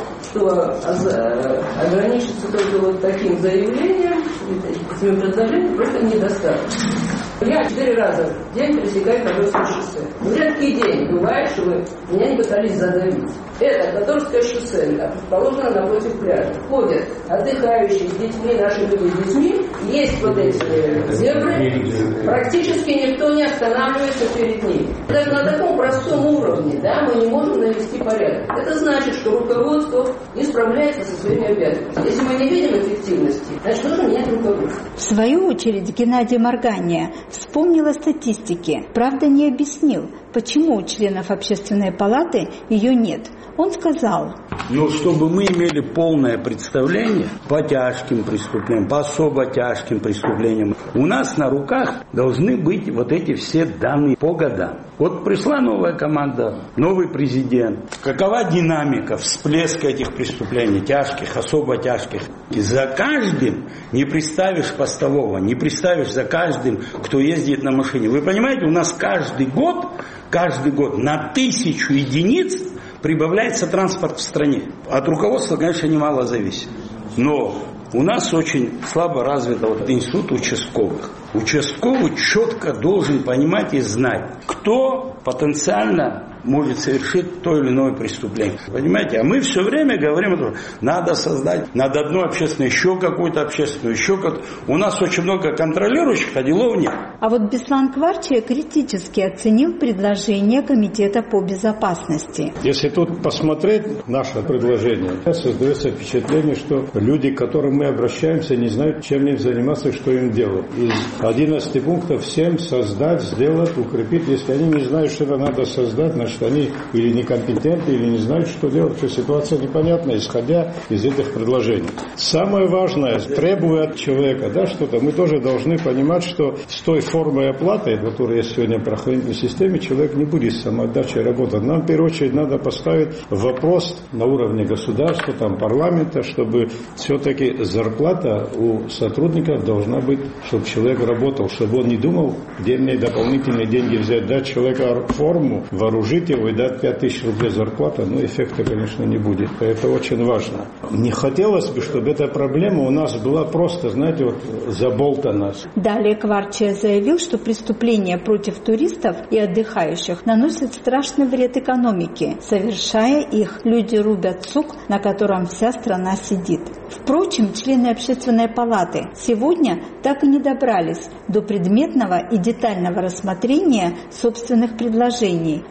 что ограничиться только вот таким заявлением, этими предложениями просто недостаточно. Я четыре раза в день пересекаю Кадорское шоссе. В редкий день бывает, что вы меня не пытались задавить. Это Кадорское шоссе, расположено напротив пляжа. Ходят отдыхающие с детьми, наши люди с детьми. Есть вот эти зебры. Практически никто не останавливается перед ними. Даже на таком простом уровне, да, мы не можем навести порядок. Это значит, что руководство не справляется со своими обязанностями. Если мы не видим эффективности, значит, нужно менять руководство. В свою очередь Геннадий Моргания вспомнил о статистике, правда не объяснил, почему у членов Общественной палаты ее нет. Он сказал: но чтобы мы имели полное представление по тяжким преступлениям, по особо тяжким преступлениям, у нас на руках должны быть вот эти все данные по годам. Вот пришла новая команда, новый президент. Какова динамика всплеска этих преступлений, тяжких, особо тяжких? И за каждым не представишь постового, не представишь за каждым, кто ездит на машине. Вы понимаете, у нас каждый год, каждый год на тысячу единиц прибавляется транспорт в стране. От руководства, конечно, немало зависит. Но у нас очень слабо развит вот институт участковых. Участковый четко должен понимать и знать, кто потенциально может совершить то или иное преступление. Понимаете? А мы все время говорим, что надо создать, надо одно общественное, еще какое-то общественное, еще какое-то. У нас очень много контролирующих, а делов нет. А вот Беслан Кварчия критически оценил предложение Комитета по безопасности. Если тут посмотреть наше предложение, создается впечатление, что люди, к которым мы обращаемся, не знают, чем им заниматься и что им делать. Из одиннадцати пунктов семь создать, сделать, укрепить. Если они не знают, что это надо создать, значит, они или некомпетентны, или не знают, что делать, что ситуация непонятна, исходя из этих предложений. Самое важное, требуя от человека, да, что-то, мы тоже должны понимать, что с той формой оплаты, которая есть сегодня в правоохранительной системе, человек не будет самоотдачей работать. Нам, в первую очередь, надо поставить вопрос на уровне государства, там, парламента, чтобы все-таки зарплата у сотрудников должна быть, чтобы человек работал, чтобы он не думал, где мне дополнительные деньги взять, дать человеку форму, вооружить его и дать пять тысяч рублей зарплата, но эффекта, конечно, не будет. Это очень важно. Не хотелось бы, чтобы эта проблема у нас была просто, знаете, вот заболтана. Далее Кварчия заявил, что преступления против туристов и отдыхающих наносят страшный вред экономике. Совершая их, люди рубят сук, на котором вся страна сидит. Впрочем, члены Общественной палаты сегодня так и не добрались до предметного и детального рассмотрения собственных предложений. Лишь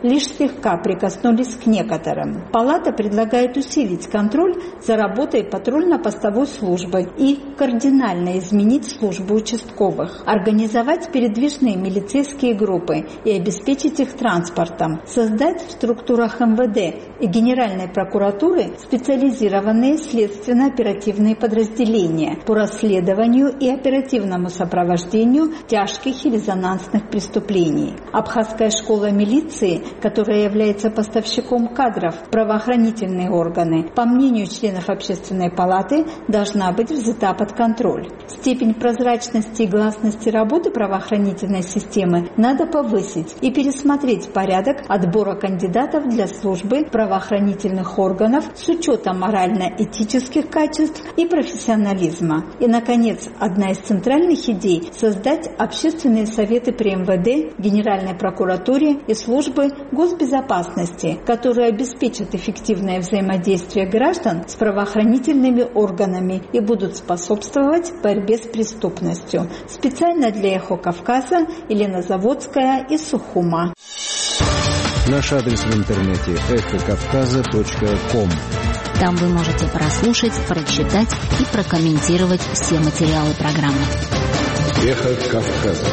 слегка прикоснулись к некоторым. Палата предлагает усилить контроль за работой патрульно-постовой службы и кардинально изменить службу участковых, организовать передвижные милицейские группы и обеспечить их транспортом, создать в структурах эм вэ дэ и Генеральной прокуратуры специализированные следственно-оперативные подразделения по расследованию и оперативному сопровождению тяжких и резонансных преступлений. Абхазская школа милиции, которая является поставщиком кадров в правоохранительные органы, по мнению членов Общественной палаты, должна быть взята под контроль. Степень прозрачности и гласности работы правоохранительной системы надо повысить и пересмотреть порядок отбора кандидатов для службы правоохранительных органов с учетом морально-этических качеств и профессионализма. И, наконец, одна из центральных идей – создать общественные советы при эм вэ дэ, Генеральной прокуратуре и службы госбезопасности, которые обеспечат эффективное взаимодействие граждан с правоохранительными органами и будут способствовать борьбе с преступностью. Специально для «Эхо Кавказа» Елена Заводская из Сухума. Наш адрес в интернете эхо кавказа точка ком. Там вы можете прослушать, прочитать и прокомментировать все материалы программы. Эхо Кавказа.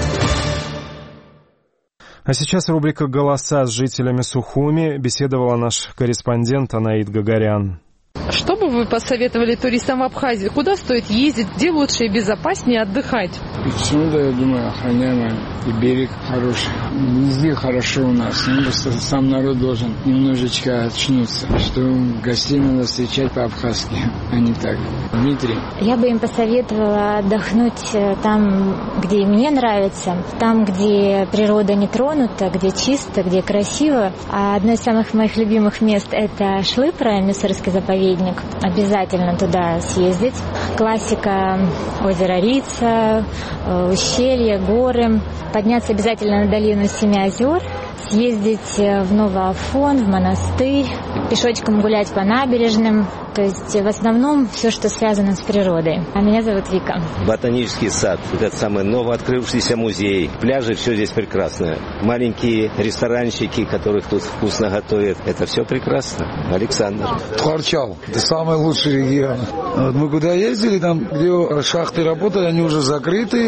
А сейчас рубрика «Голоса» с жителями Сухуми. Беседовала наш корреспондент Анаид Гагарян. Что бы вы посоветовали туристам в Абхазии? Куда стоит ездить? Где лучше и безопаснее отдыхать? Почему-то, я думаю, охраняемый и берег хороший. Везде хорошо у нас. Ну, просто сам народ должен немножечко очнуться, что гостей надо встречать по-абхазски, а не так. Дмитрий? Я бы им посоветовала отдохнуть там, где и мне нравится, там, где природа не тронута, где чисто, где красиво. А одно из самых моих любимых мест – это Шлыпра, Мюсырский заповедник. Обязательно туда съездить. Классика – озеро Рица, ущелья, горы. Подняться обязательно на долину Семи озер, съездить в Новоафон, в монастырь, пешочком гулять по набережным. То есть в основном все, что связано с природой. А меня зовут Вика. Ботанический сад, этот самый новооткрывшийся музей, пляжи, все здесь прекрасно. Маленькие ресторанчики, которых тут вкусно готовят, это все прекрасно. Александр. Тхарчал, это самый лучший регион. Вот мы куда ездили, там, где шахты работали, они уже закрыты,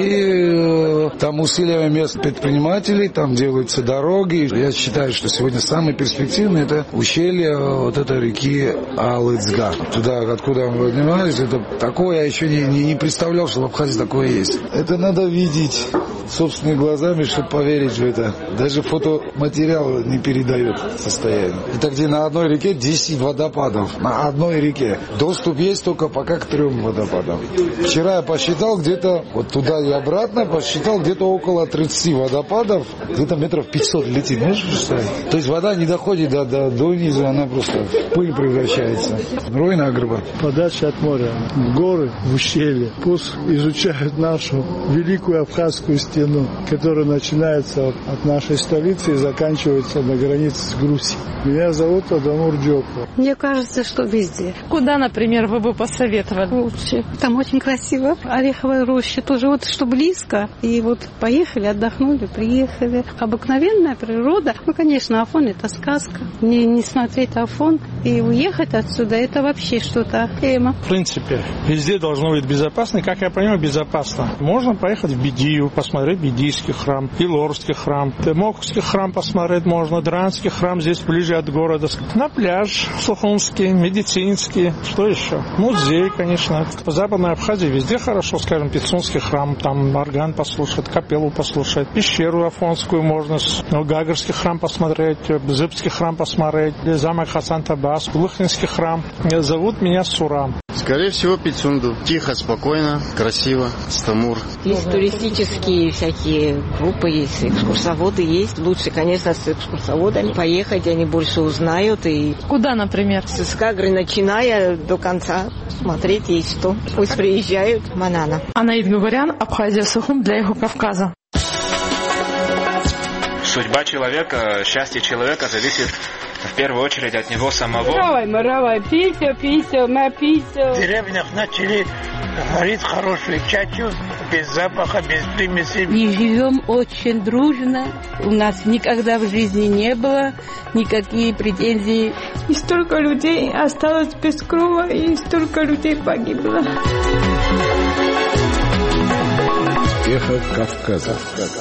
и э, там усилиями местных предпринимателей, там делаются дороги. Я считаю, что сегодня самый перспективный это ущелье вот этой реки Алы. Туда, откуда мы поднимались, это такое я еще не, не, не представлял, что в Абхазии такое есть. Это надо видеть собственными глазами, чтобы поверить в это. Даже фотоматериал не передает состояние. Это где на одной реке десять водопадов. На одной реке. Доступ есть только пока к трем водопадам. Вчера я посчитал где-то, вот туда и обратно, посчитал где-то около тридцати водопадов. Где-то метров пятьсот летит. Можешь представить? То есть вода не доходит до, до, до низу, она просто в пыль превращается. Ройна Агрба. Подальше от моря, в горы, в ущелье. Пусть изучают нашу великую абхазскую стену, которая начинается от нашей столицы и заканчивается на границе с Грузией. Меня зовут Адамур Джоков. Мне кажется, что везде. Куда, например, вы бы посоветовали? Лучше. Там очень красиво. Ореховая роща тоже, вот что близко. И вот поехали, отдохнули, приехали. Обыкновенная природа. Ну, конечно, Афон — это сказка. Не, не смотреть Афон и уехать отсюда — это вообще что-то. Эма. В принципе, везде должно быть безопасно. И, как я понимаю, безопасно. Можно поехать в Бедию, посмотреть Бедийский храм, Илорский храм, Темокский храм посмотреть можно, Дранский храм здесь ближе от города. На пляж Сухумский, медицинский, что еще? Музей, конечно. В Западной Абхазии везде хорошо, скажем, Пицунский храм, там орган послушать, капеллу послушать, пещеру Афонскую можно, Гагарский храм посмотреть, Зыбский храм посмотреть, замок Хасан-Табас, Лыхнинский храм. Зовут меня Сурам. Скорее всего, Пицунду. Тихо, спокойно, красиво, Стамур. Есть туристические всякие группы, есть экскурсоводы, есть. Лучше, конечно, с экскурсоводами поехать, они больше узнают. И куда, например? С Кагры, начиная до конца, смотреть есть что. Пусть приезжают. Манана. Анаид Гагарян, Абхазия, Сухум для Эхо Кавказа. Судьба человека, счастье человека зависит в первую очередь от него самого. Маравай, маравай, писю, писю, ма писю. В деревнях начали варить хорошую чачу без запаха, без примесей. И живем очень дружно. У нас никогда в жизни не было никаких претензий. И столько людей осталось без крова, и столько людей погибло. Эхо Кавказа.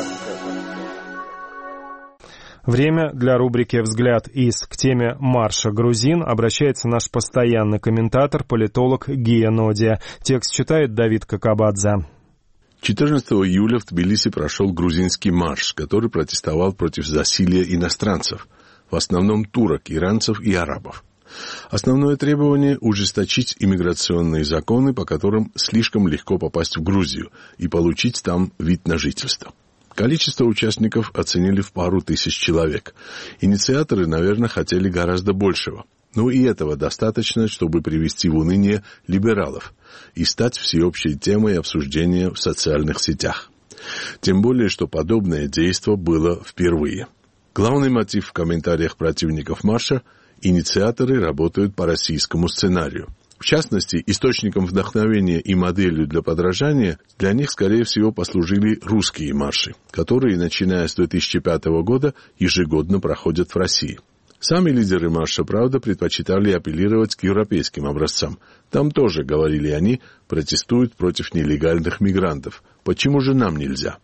Время для рубрики «Взгляд из». К теме марша грузин обращается наш постоянный комментатор, политолог Гия Нодия. Текст читает Давид Какабадзе. четырнадцатого июля в Тбилиси прошел грузинский марш, который протестовал против засилья иностранцев, в основном турок, иранцев и арабов. Основное требование – ужесточить иммиграционные законы, по которым слишком легко попасть в Грузию и получить там вид на жительство. Количество участников оценили в пару тысяч человек. Инициаторы, наверное, хотели гораздо большего. Но и этого достаточно, чтобы привести в уныние либералов и стать всеобщей темой обсуждения в социальных сетях. Тем более, что подобное действо было впервые. Главный мотив в комментариях противников марша – инициаторы работают по российскому сценарию. В частности, источником вдохновения и моделью для подражания для них, скорее всего, послужили русские марши, которые, начиная с две тысячи пятого года, ежегодно проходят в России. Сами лидеры марша, правда, предпочитали апеллировать к европейским образцам. Там тоже, говорили они, протестуют против нелегальных мигрантов. Почему же нам нельзя?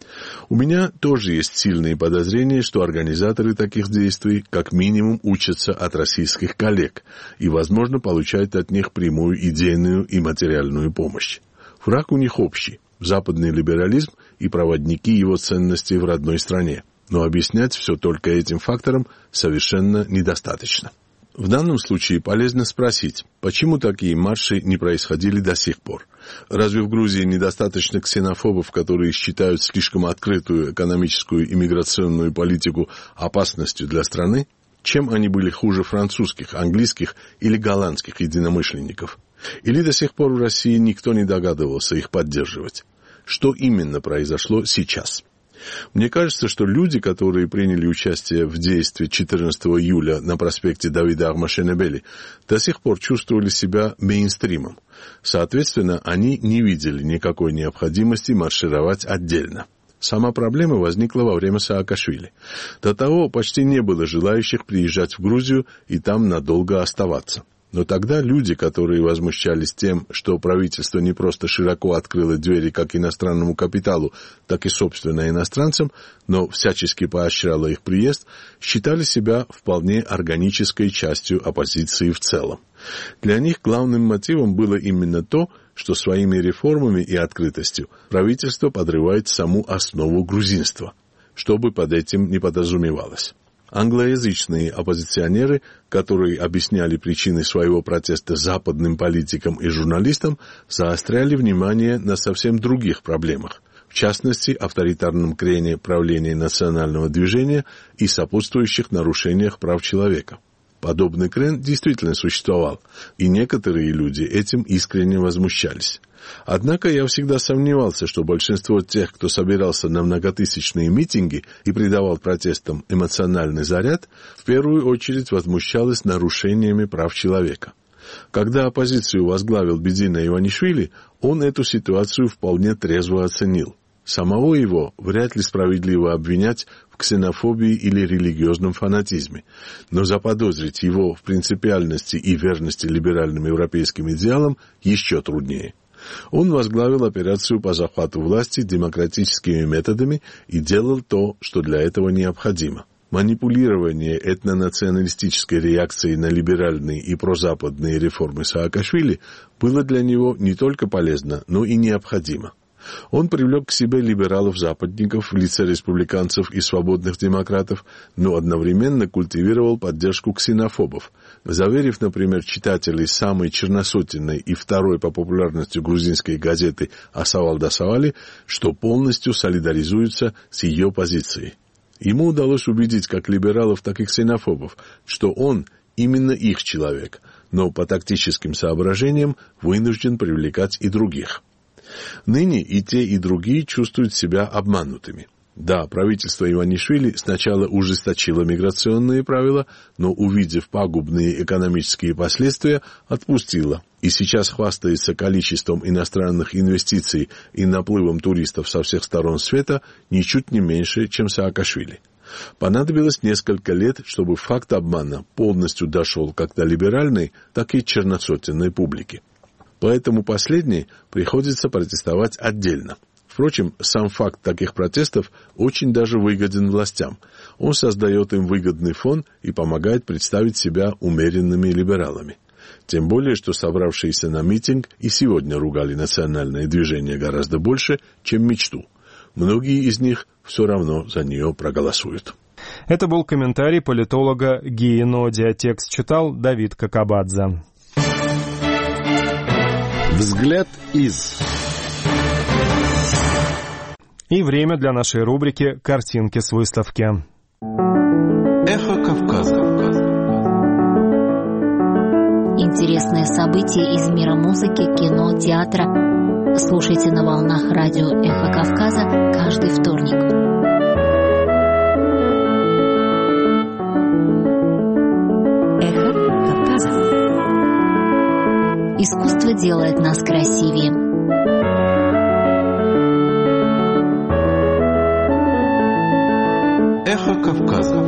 У меня тоже есть сильные подозрения, что организаторы таких действий как минимум учатся от российских коллег и, возможно, получают от них прямую идейную и материальную помощь. Враг у них общий – западный либерализм и проводники его ценностей в родной стране. Но объяснять все только этим фактором совершенно недостаточно. В данном случае полезно спросить, почему такие марши не происходили до сих пор? Разве в Грузии недостаточно ксенофобов, которые считают слишком открытую экономическую и миграционную политику опасностью для страны? Чем они были хуже французских, английских или голландских единомышленников? Или до сих пор в России никто не догадывался их поддерживать? Что именно произошло сейчас? Мне кажется, что люди, которые приняли участие в действии четырнадцатого июля на проспекте Давида Ахмашенебели, до сих пор чувствовали себя мейнстримом. Соответственно, они не видели никакой необходимости маршировать отдельно. Сама проблема возникла во время Саакашвили. До того почти не было желающих приезжать в Грузию и там надолго оставаться. Но тогда люди, которые возмущались тем, что правительство не просто широко открыло двери как иностранному капиталу, так и, собственно, иностранцам, но всячески поощряло их приезд, считали себя вполне органической частью оппозиции в целом. Для них главным мотивом было именно то, что своими реформами и открытостью правительство подрывает саму основу грузинства, что бы под этим ни подразумевалось. Англоязычные оппозиционеры, которые объясняли причины своего протеста западным политикам и журналистам, заостряли внимание на совсем других проблемах, в частности, авторитарном крене правления национального движения и сопутствующих нарушениях прав человека. Подобный крен действительно существовал, и некоторые люди этим искренне возмущались. Однако я всегда сомневался, что большинство тех, кто собирался на многотысячные митинги и придавал протестам эмоциональный заряд, в первую очередь возмущалось нарушениями прав человека. Когда оппозицию возглавил Бедина Иванишвили, он эту ситуацию вполне трезво оценил. Самого его вряд ли справедливо обвинять в ксенофобии или религиозном фанатизме, но заподозрить его в принципиальности и верности либеральным европейским идеалам еще труднее. Он возглавил операцию по захвату власти демократическими методами и делал то, что для этого необходимо. Манипулирование этнонационалистической реакцией на либеральные и прозападные реформы Саакашвили было для него не только полезно, но и необходимо. Он привлек к себе либералов-западников в лице республиканцев и свободных демократов, но одновременно культивировал поддержку ксенофобов, заверив, например, читателей самой черносотенной и второй по популярности грузинской газеты «Асавал Дасавали», что полностью солидаризуется с ее позицией. Ему удалось убедить как либералов, так и ксенофобов, что он именно их человек, но по тактическим соображениям вынужден привлекать и других. Ныне и те, и другие чувствуют себя обманутыми. Да, правительство Иванишвили сначала ужесточило миграционные правила, но, увидев пагубные экономические последствия, отпустило. И сейчас хвастается количеством иностранных инвестиций и наплывом туристов со всех сторон света ничуть не меньше, чем Саакашвили. Понадобилось несколько лет, чтобы факт обмана полностью дошел как до либеральной, так и черносотенной публики. Поэтому последней приходится протестовать отдельно. Впрочем, сам факт таких протестов очень даже выгоден властям. Он создает им выгодный фон и помогает представить себя умеренными либералами. Тем более, что собравшиеся на митинг и сегодня ругали национальное движение гораздо больше, чем мечту. Многие из них все равно за нее проголосуют. Это был комментарий политолога Гии Ноди, а текст читал Давид Какабадзе. Взгляд из... И время для нашей рубрики «Картинки с выставки». Эхо Кавказа. Интересные события из мира музыки, кино, театра. Слушайте на волнах радио «Эхо Кавказа» каждый вторник. Эхо Кавказа. Искусство делает нас красивее. Эхо Кавказа.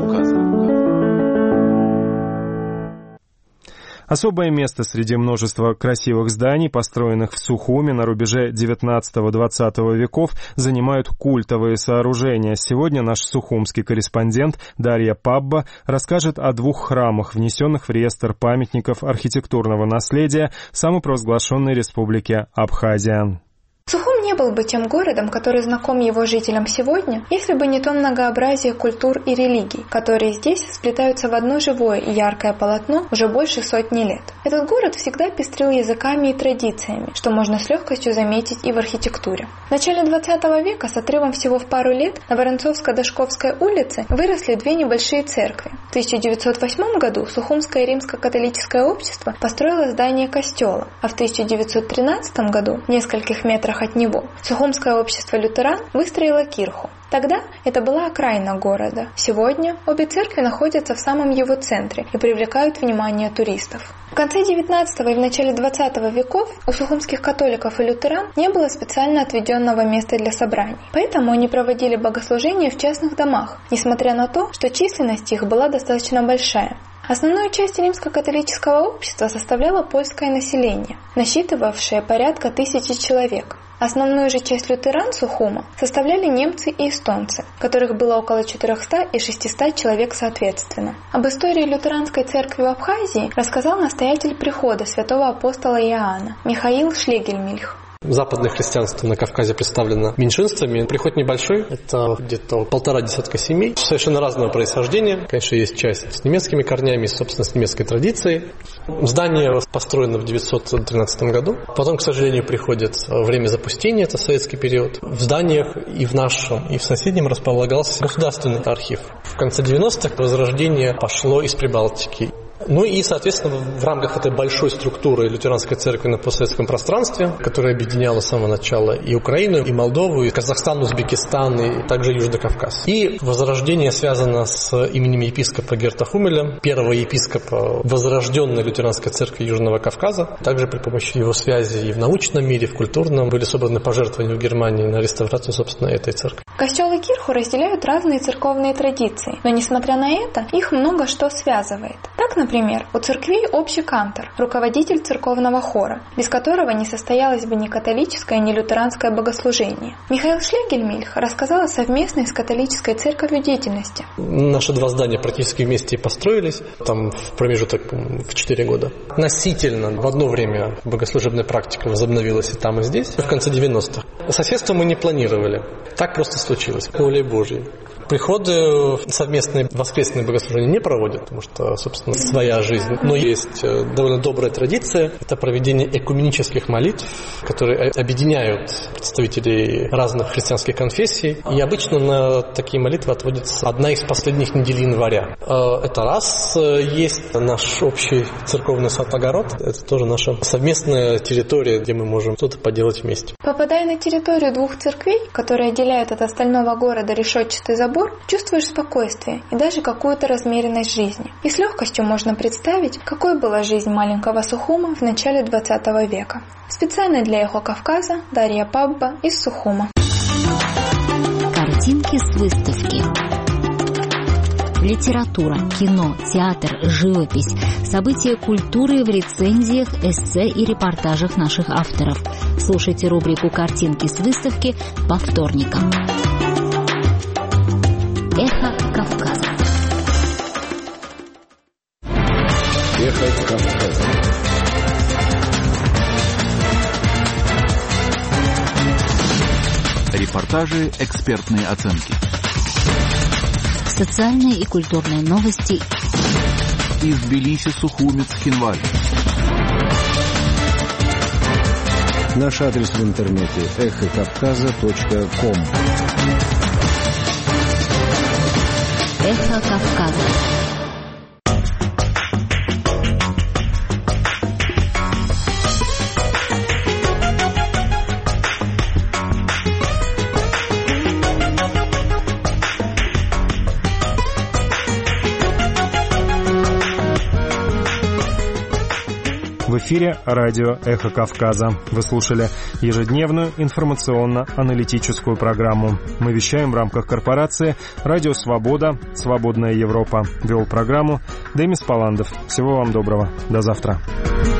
Особое место среди множества красивых зданий, построенных в Сухуми на рубеже девятнадцатого-двадцатого веков, занимают культовые сооружения. Сегодня наш сухумский корреспондент Дарья Пабба расскажет о двух храмах, внесенных в реестр памятников архитектурного наследия самопровозглашенной республики Абхазия. Сухум не был бы тем городом, который знаком его жителям сегодня, если бы не то многообразие культур и религий, которые здесь сплетаются в одно живое и яркое полотно уже больше сотни лет. Этот город всегда пестрил языками и традициями, что можно с легкостью заметить и в архитектуре. В начале двадцатого века с отрывом всего в пару лет на Воронцовско-Дашковской улице выросли две небольшие церкви. В тысяча девятьсот восьмом году Сухумское римско-католическое общество построило здание костела, а в тысяча девятьсот тринадцатом году в нескольких метрах от него Сухумское общество лютеран выстроило кирху. Тогда это была окраина города. Сегодня обе церкви находятся в самом его центре и привлекают внимание туристов. В конце девятнадцатого и в начале двадцатого веков у сухумских католиков и лютеран не было специально отведенного места для собраний. Поэтому они проводили богослужения в частных домах, несмотря на то, что численность их была достаточно большая. Основную часть римско-католического общества составляло польское население, насчитывавшее порядка тысячи человек. Основную же часть лютеран Сухума составляли немцы и эстонцы, которых было около четыреста и шестьсот человек соответственно. Об истории лютеранской церкви в Абхазии рассказал настоятель прихода святого апостола Иоанна Михаил Шлегельмильх. Западное христианство на Кавказе представлено меньшинствами. Приход небольшой, это где-то полтора десятка семей, совершенно разного происхождения. Конечно, есть часть с немецкими корнями, собственно, с немецкой традицией. Здание построено в девятьсот тринадцатом году. Потом, к сожалению, приходит время запустения, это советский период. В зданиях и в нашем, и в соседнем располагался государственный архив. В конце девяностых возрождение пошло из Прибалтики. Ну и, соответственно, в рамках этой большой структуры лютеранской церкви на постсоветском пространстве, которая объединяла с самого начала и Украину, и Молдову, и Казахстан, Узбекистан, и также Южный Кавказ. И возрождение связано с именем епископа Герта Хумеля, первого епископа возрожденной лютеранской церкви Южного Кавказа. Также при помощи его связи и в научном мире, и в культурном были собраны пожертвования в Германии на реставрацию, собственно, этой церкви. Костел и кирху разделяют разные церковные традиции, но, несмотря на это, их много что связывает. Так, например, у церквей общий кантор, руководитель церковного хора, без которого не состоялось бы ни католическое, ни лютеранское богослужение. Михаил Шлегельмильх рассказал о совместной с католической церковью деятельности. Наши два здания практически вместе построились, там в промежуток в четыре года. Относительно в одно время богослужебная практика возобновилась и там, и здесь, в конце девяностых. Соседство мы не планировали, так просто случилось, по воле Божьей. Приходы совместные воскресные богослужения не проводят, потому что, собственно, своя жизнь. Но есть довольно добрая традиция. Это проведение экуменических молитв, которые объединяют представителей разных христианских конфессий. И обычно на такие молитвы отводится одна из последних недель января. Это раз. Есть наш общий церковный сад-огород. Это тоже наша совместная территория, где мы можем что-то поделать вместе. Попадая на территорию двух церквей, которые отделяют от остального города решетчатый забор, чувствуешь спокойствие и даже какую-то размеренность жизни. И с легкостью можно представить, какой была жизнь маленького Сухума в начале двадцатого века. Специально для «Эхо Кавказа» Дарья Пабба из Сухума. Картинки с выставки. Литература, кино, театр, живопись, события культуры в рецензиях, эссе и репортажах наших авторов. Слушайте рубрику «Картинки с выставки» по вторникам. Эхо Кавказа. Эхо Кавказа. Репортажи, экспертные оценки. Социальные и культурные новости из Тбилиси, Сухумец, Хинваль. Наш адрес в интернете эхо кавказа точка ком. Эхо Кавказа. В эфире радио «Эхо Кавказа». Вы слушали ежедневную информационно-аналитическую программу. Мы вещаем в рамках корпорации «Радио Свобода. Свободная Европа». Вел программу Демис Паландов. Всего вам доброго. До завтра.